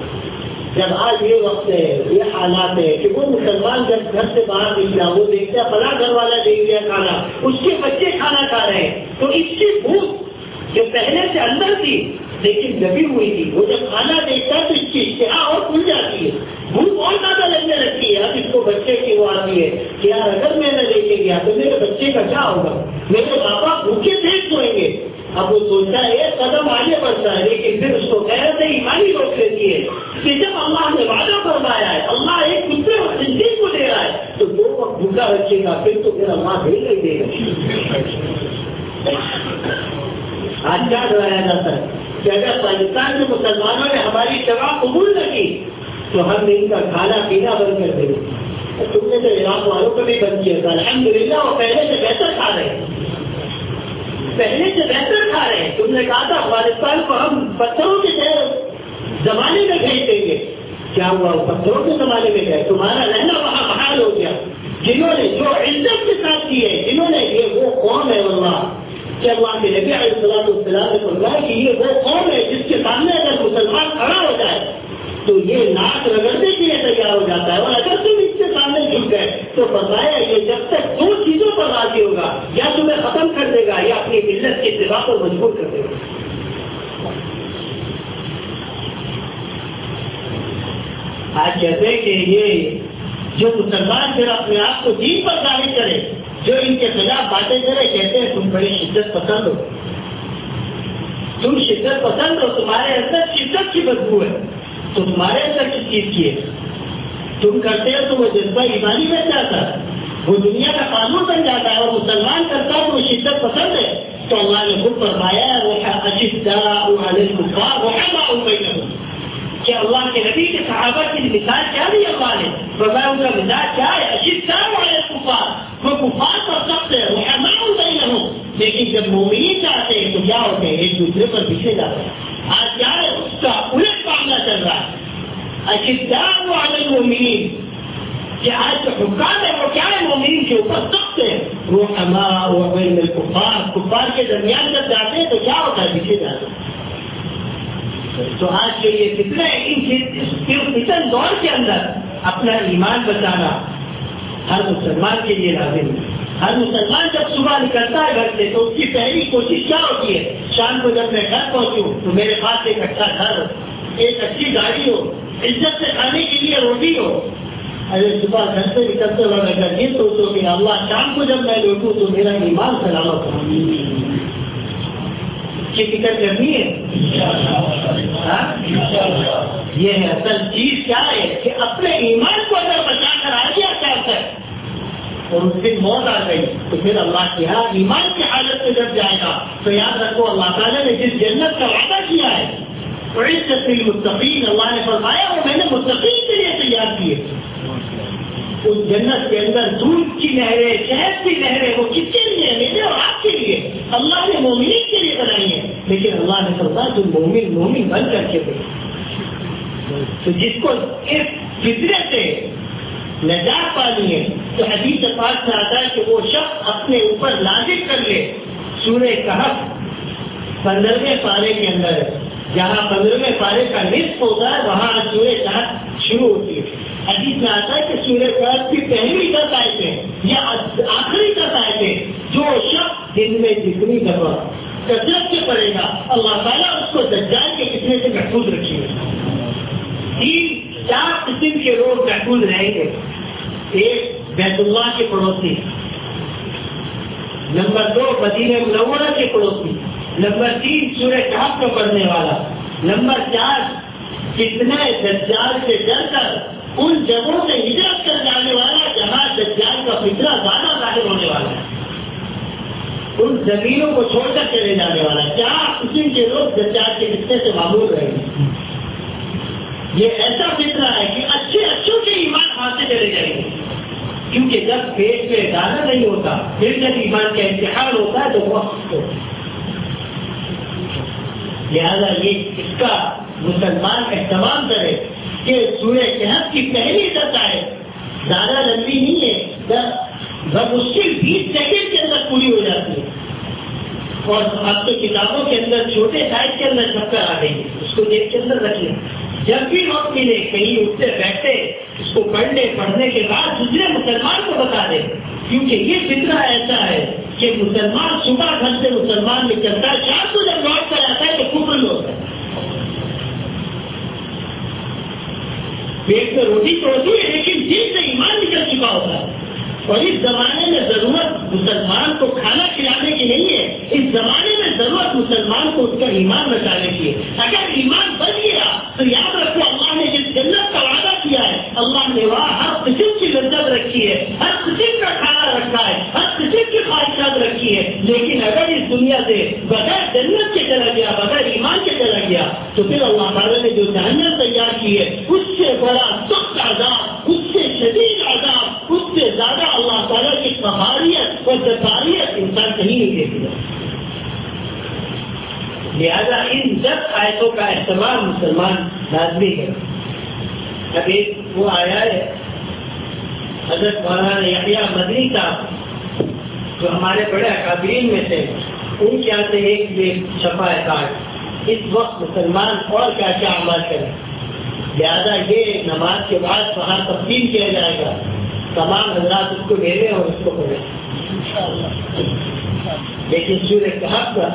جب آج یہ وقت ہے، یہ حالات ہے کہ وہ مسلمان جب گھر سے باہر نکلا وہ دیکھتا ہے فلاں گھر والا دے دیا کھانا، اس کے بچے کھانا کھا رہے ہیں، تو اس کی بھوک جو پہلے سے اندر تھی لیکن دبی ہوئی تھی، وہ جب کھانا دیکھتا ہے تو اس کی اشتہا اور کھل جاتی ہے، بھوک اور زیادہ لگنے لگتی ہے. اب اس کو بچے کی وہ آتی ہے کہ یار اگر میں نہ لے کے گیا تو میرے بچے کا کیا ہوگا، میرے پاپا بھوکے پیٹ سوئیں گے. اب وہ سوچتا ہے ایک قدم آگے بڑھتا ہے، لیکن پھر اس کو غیرت ایمانی روک لیتی ہے کہ جب اللہ نے وعدہ فرمایا ہے، اللہ ایک کتے اور زندگی کو دے رہا ہے تو دو وقت بھوکا رکھے گا، پھر تو پھر اللہ دے گا ہی دے گا. آج کیا دہرایا جاتا ہے کہ اگر پاکستان کے مسلمانوں نے ہماری دعا قبول نہ کی تو ہم نے ان کا کھانا پینا بند کر دیں. تم نے تو عراق والوں کو بھی بند کیا تھا، الحمدللہ وہ پہلے سے بہتر کھا رہے ہیں، پہلے سے بہتر کھا رہے ہیں. تم نے کہا تھا افغانستان کو ہم پتھروں کے زمانے میں بھیج دیں گے، کیا ہوا؟ وہ پتھروں کے زمانے میں گئے، تمہارا رہنا وہاں بحال ہو گیا. جنہوں نے جو عزت کے ساتھ کی ہے، جنہوں نے یہ وہ قوم ہے واللہ کہ اللہ کے نبی علیہ الصلوۃ والسلام نے فرمایا کہ یہ وہ قوم ہے جس کے سامنے اگر مسلمان کھڑا ہو جائے تو یہ ناک رگڑنے کے لیے تیار ہو جاتا ہے، اور اگر تم اس کے سامنے جھک گئے تو فرمایا یہ جب تک دو چیزوں پر راضی ہوگا، یا تمہیں ختم کر دے گا یا اپنی ملت کی اتباع پر مجبور کر دے گا. آج کہتے ہیں کہ یہ جو مسلمان پھر اپنے آپ کو دین پر ظاہر کرے، جو ان کے خلاف باتیں کرے، کہتے ہیں تم بڑی شدت پسند ہو، تم شدت پسند ہو، تمہارے اندر شدت کی بدبو ہے. تو تمہارے اندر کس چیز کی ہے؟ تم کرتے ہو تو وہ جذبہ ایمانی بن جاتا ہے، وہ دنیا کا قانون بن جاتا ہے، اور مسلمان کرتا ہے تو وہ شدت پسند ہے. تو اللہ نے خود فرمایا کہ اللہ کے نبی کے صحابہ کی مثال کیا دی اللہ نے؟ فرمایا ان کا مزاج کیا ہے؟ اشداء علی الکفار، وہ کفار پر سخت ہے، رحماء بینہم، لیکن جب مومنین چاہتے ہیں تو کیا ہوتے ہیں؟ ایک دوسرے پر پیچھے جاتے ہیں. آج کیا ہے؟ اس کا الٹ معاملہ چل رہا ہے. اشداء علی المؤمنین کہ آج جو حکام ہے وہ کیا ہے؟ مومنین کے اوپر سخت ہے. رحماء بین الکفار، کفار کے درمیان جب جاتے ہیں تو کیا ہوتا ہے؟ پیچھے جاتے ہیں. تو آج کے یہ فتنے ان فتن دور کے اندر اپنا ایمان بچانا ہر مسلمان کے لیے لازم ہے. ہر مسلمان جب صبح نکلتا ہے گھر سے تو اس کی پہلی کوشش کیا ہوتی ہے؟ شام کو جب میں گھر پہنچوں تو میرے پاس ایک اچھا گھر ہو، ایک اچھی گاڑی ہو، عزت سے کھانے کے لیے روٹی ہو. اگر صبح گھر سے نکلتے وقت اگر یہ سوچو کہ اللہ شام کو جب میں لوٹوں تو میرا ایمان سلامت ہو، کی فکر کرنی ہے. یہ ہے اصل چیز. کیا ہے کہ اپنے ایمان کو اگر بچا کر آ گیا چار تک اور اس دن موت آ گئی تو پھر اللہ کے یہاں ایمان کی حالت میں جب جائے گا تو یاد رکھو اللہ تعالیٰ نے جس جنت کا وعدہ کیا ہے عزت للمتقین، اللہ نے فرمایا وہ میں نے متقین کے لیے تیار کی ہے. اس جنت کے اندر دودھ کی نہریں، شہد کی نہریں، وہ کس کے لیے ہیں میرے اور آپ کے لیے، اللہ نے مومنین کے لیے بنائی ہے، لیکن اللہ نے فرمایا جو مومن مومن بن کر کے دے. تو جس کو اس فطرے سے نجات پانی ہے تو حدیث پاک سے آتا ہے کہ وہ شخص اپنے اوپر لازم کر لے. سورہ کہف پندرہویں پارے کے اندر ہے، جہاں پندرہویں پارے کا نصف ہوتا ہے وہاں سورہ کہف شروع ہوتی ہے. حدیث میں آتا ہے کہ سورہ کہف کی پہلی دس آیتیں یا آخری دس آیتیں جو شخص دن میں جتنی دفعہ کثرت سے پڑے گا اللہ تعالیٰ اس کو دجال کے فتنے سے محفوظ رکھے گا. تین چار قسم کے لوگ محفوظ رہیں گے. ایک بیت اللہ کے پڑوسی، نمبر دو مدینہ منورہ کے پڑوسی، نمبر تین سورہ کہف کا پڑھنے والا، نمبر چار فتنہ دجال سے ڈر کر ان جگہوں سے ہجرت کر جانے والا جہاں دجال کا فتنہ زیادہ ظاہر ہونے والا ہے، ان زمینوں کو چھوڑ کر چلے جانے والا ہے. چار قسم کے لوگ دجال کے فتنے سے معمول رہیں گے. یہ ایسا فتنہ ہے کہ اچھے اچھوں کے ایمان کھاتے چلے جائیں گے، کیونکہ جب پیٹ میں دانا نہیں ہوتا پھر جب ایمان کا امتحان ہوتا ہے تو وقت ہوتا ہے. لہذا یہ اس کا مسلمان اہتمام کرے کہ سورہ کہف کی پہلی دس آئے زیادہ لمبی نہیں ہے، بس مشکل بیس سیکنڈ کے اندر پوری ہو جاتی ہے. اور اب تو کتابوں کے اندر چھوٹے سائز کے اندر چھپ کر آ گئی، اس کو دیکھ کے اندر رکھ لیں. جب بھی وقت ملے کہیں اٹھتے بیٹھتے اس کو پڑھنے پڑھنے کے بعد دوسرے مسلمان کو بتا دے، کیونکہ یہ فطرہ ایسا ہے کہ مسلمان صبح گھر سے مسلمان نکلتا ہے، شام کو جب لوٹ کر آتا ہے تو کفر ہوتا ہے. پیٹ میں روٹی تو ہوتی ہے لیکن دل سے ایمان نکل چکا ہوتا ہے. اور اس زمانے میں ضرورت مسلمان کو کھانا کھلانے کی نہیں ہے، اس زمانے میں ضرورت مسلمان کو اس کا ایمان بچانے کی ہے. اگر ایمان بچ گیا تو یاد رکھو اللہ نے جس جنت کا وعدہ کیا ہے اللہ نے وہاں ہر قسم کی لذت رکھی ہے، ہر قسم کا کھانا رکھا ہے، ہر قسم کی خواہشات رکھی ہے. لیکن اگر اس دنیا سے بغیر جنت کے چلا گیا، بغیر ایمان کے چلا گیا تو پھر اللہ تعالیٰ نے جو جہنم تیار کی ہے اس سے بڑا سخت عذاب، اس سے شدید عذاب، اس سے زیادہ اللہ تعالیٰ کی قہاریت اور جباریت انسان کہیں نہیں دیکھے گا. لہذا ان دس آیتوں کا اہتمام مسلمان لازمی ہے. اب ایک وہ آیا ہے حضرت مولانا یحییٰ مدنی صاحب جو ہمارے بڑے اکابرین میں تھے، ان کے یہاں سے ایک یہ چھپا ہے کارڈ، اس وقت مسلمان اور کیا کیا عمل کریں. لہذا یہ نماز کے بعد وہاں تقسیم کیا جائے گا، تمام حضرات اس کو لے لیں اور اس کو پڑھیں. لیکن سورہ کہف کا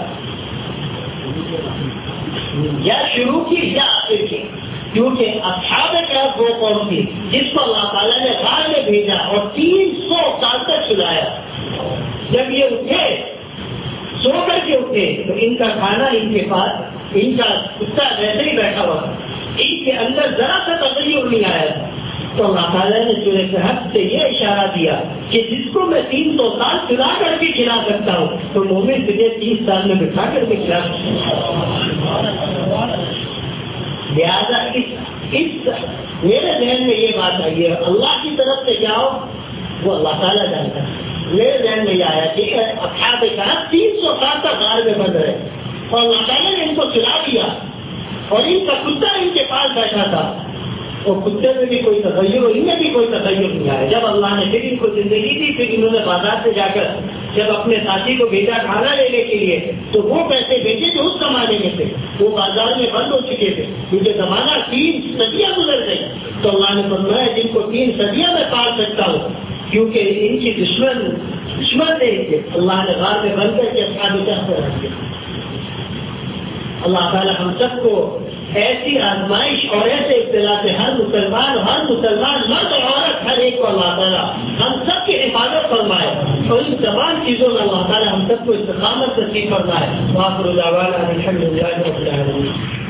یا شروع کی یا آخر کی، کیونکہ اصحاب کہف وہ قوم تھی جس کو اللہ تعالیٰ نے غار میں بھیجا اور تین سو سال تک سلایا. جب یہ اٹھے سو کر کے اٹھے تو ان کا کھانا ان کے پاس، ان کا کتا ویسے ہی بیٹھا ہوا تھا، ان کے اندر ذرا سا تغیر نہیں آیا تھا. تو اللہ تعالیٰ نے سورہ کہف سے یہ اشارہ دیا کہ جس کو میں تین سو سال سلا کر کے کھلا سکتا ہوں تو مومن تجھے تیس سال میں بٹھا کر کے کھلا سکتا ہوں. لہٰذا اس اس میرے ذہن میں یہ بات آئی ہے، اللہ کی طرف سے جاؤ وہ اللہ تعالیٰ جانتا ہے. میرے ذہن میں یہ آیا کہ اصحاب کہف تین سو سال تک غار میں بند رہے اور اللہ تعالیٰ نے ان کو سلا دیا اور ان کا کتا ان کے پاس بیٹھا تھا. اور کتے میں بھی کوئی تغیر، ان میں بھی کوئی تغیر نہیں آیا. جب اللہ نے پھر ان کو زندگی دی، پھر انہوں نے بازار سے جا کر جب اپنے ساتھی کو بھیجا کھانا لینے کے لیے تو وہ پیسے بھیجے جو اس زمانے میں تھے وہ بازار میں بند ہو چکے تھے، کیونکہ زمانہ تین صدیاں گزر گئی. تو اللہ نے فرمایا جن کو تین صدیاں میں پال سکتا ہوں، کیونکہ ان کی دشمن دشمن نہیں تھے، اللہ نے غار میں بند کر کے اصحاب کہف پر رکھ دیا. اللہ تعالیٰ ہم سب کو ایسی آزمائش اور ایسے ابتلا سے ہر مسلمان ہر مسلمان مرد اور عورت ہر ایک کو اللہ تعالیٰ ہم سب کی حفاظت فرمائے اور ان تمام چیزوں میں اللہ تعالیٰ ہم سب کو استقامت نصیب فرمائے. وآخر دعوانا الحمد للہ رب العالمین.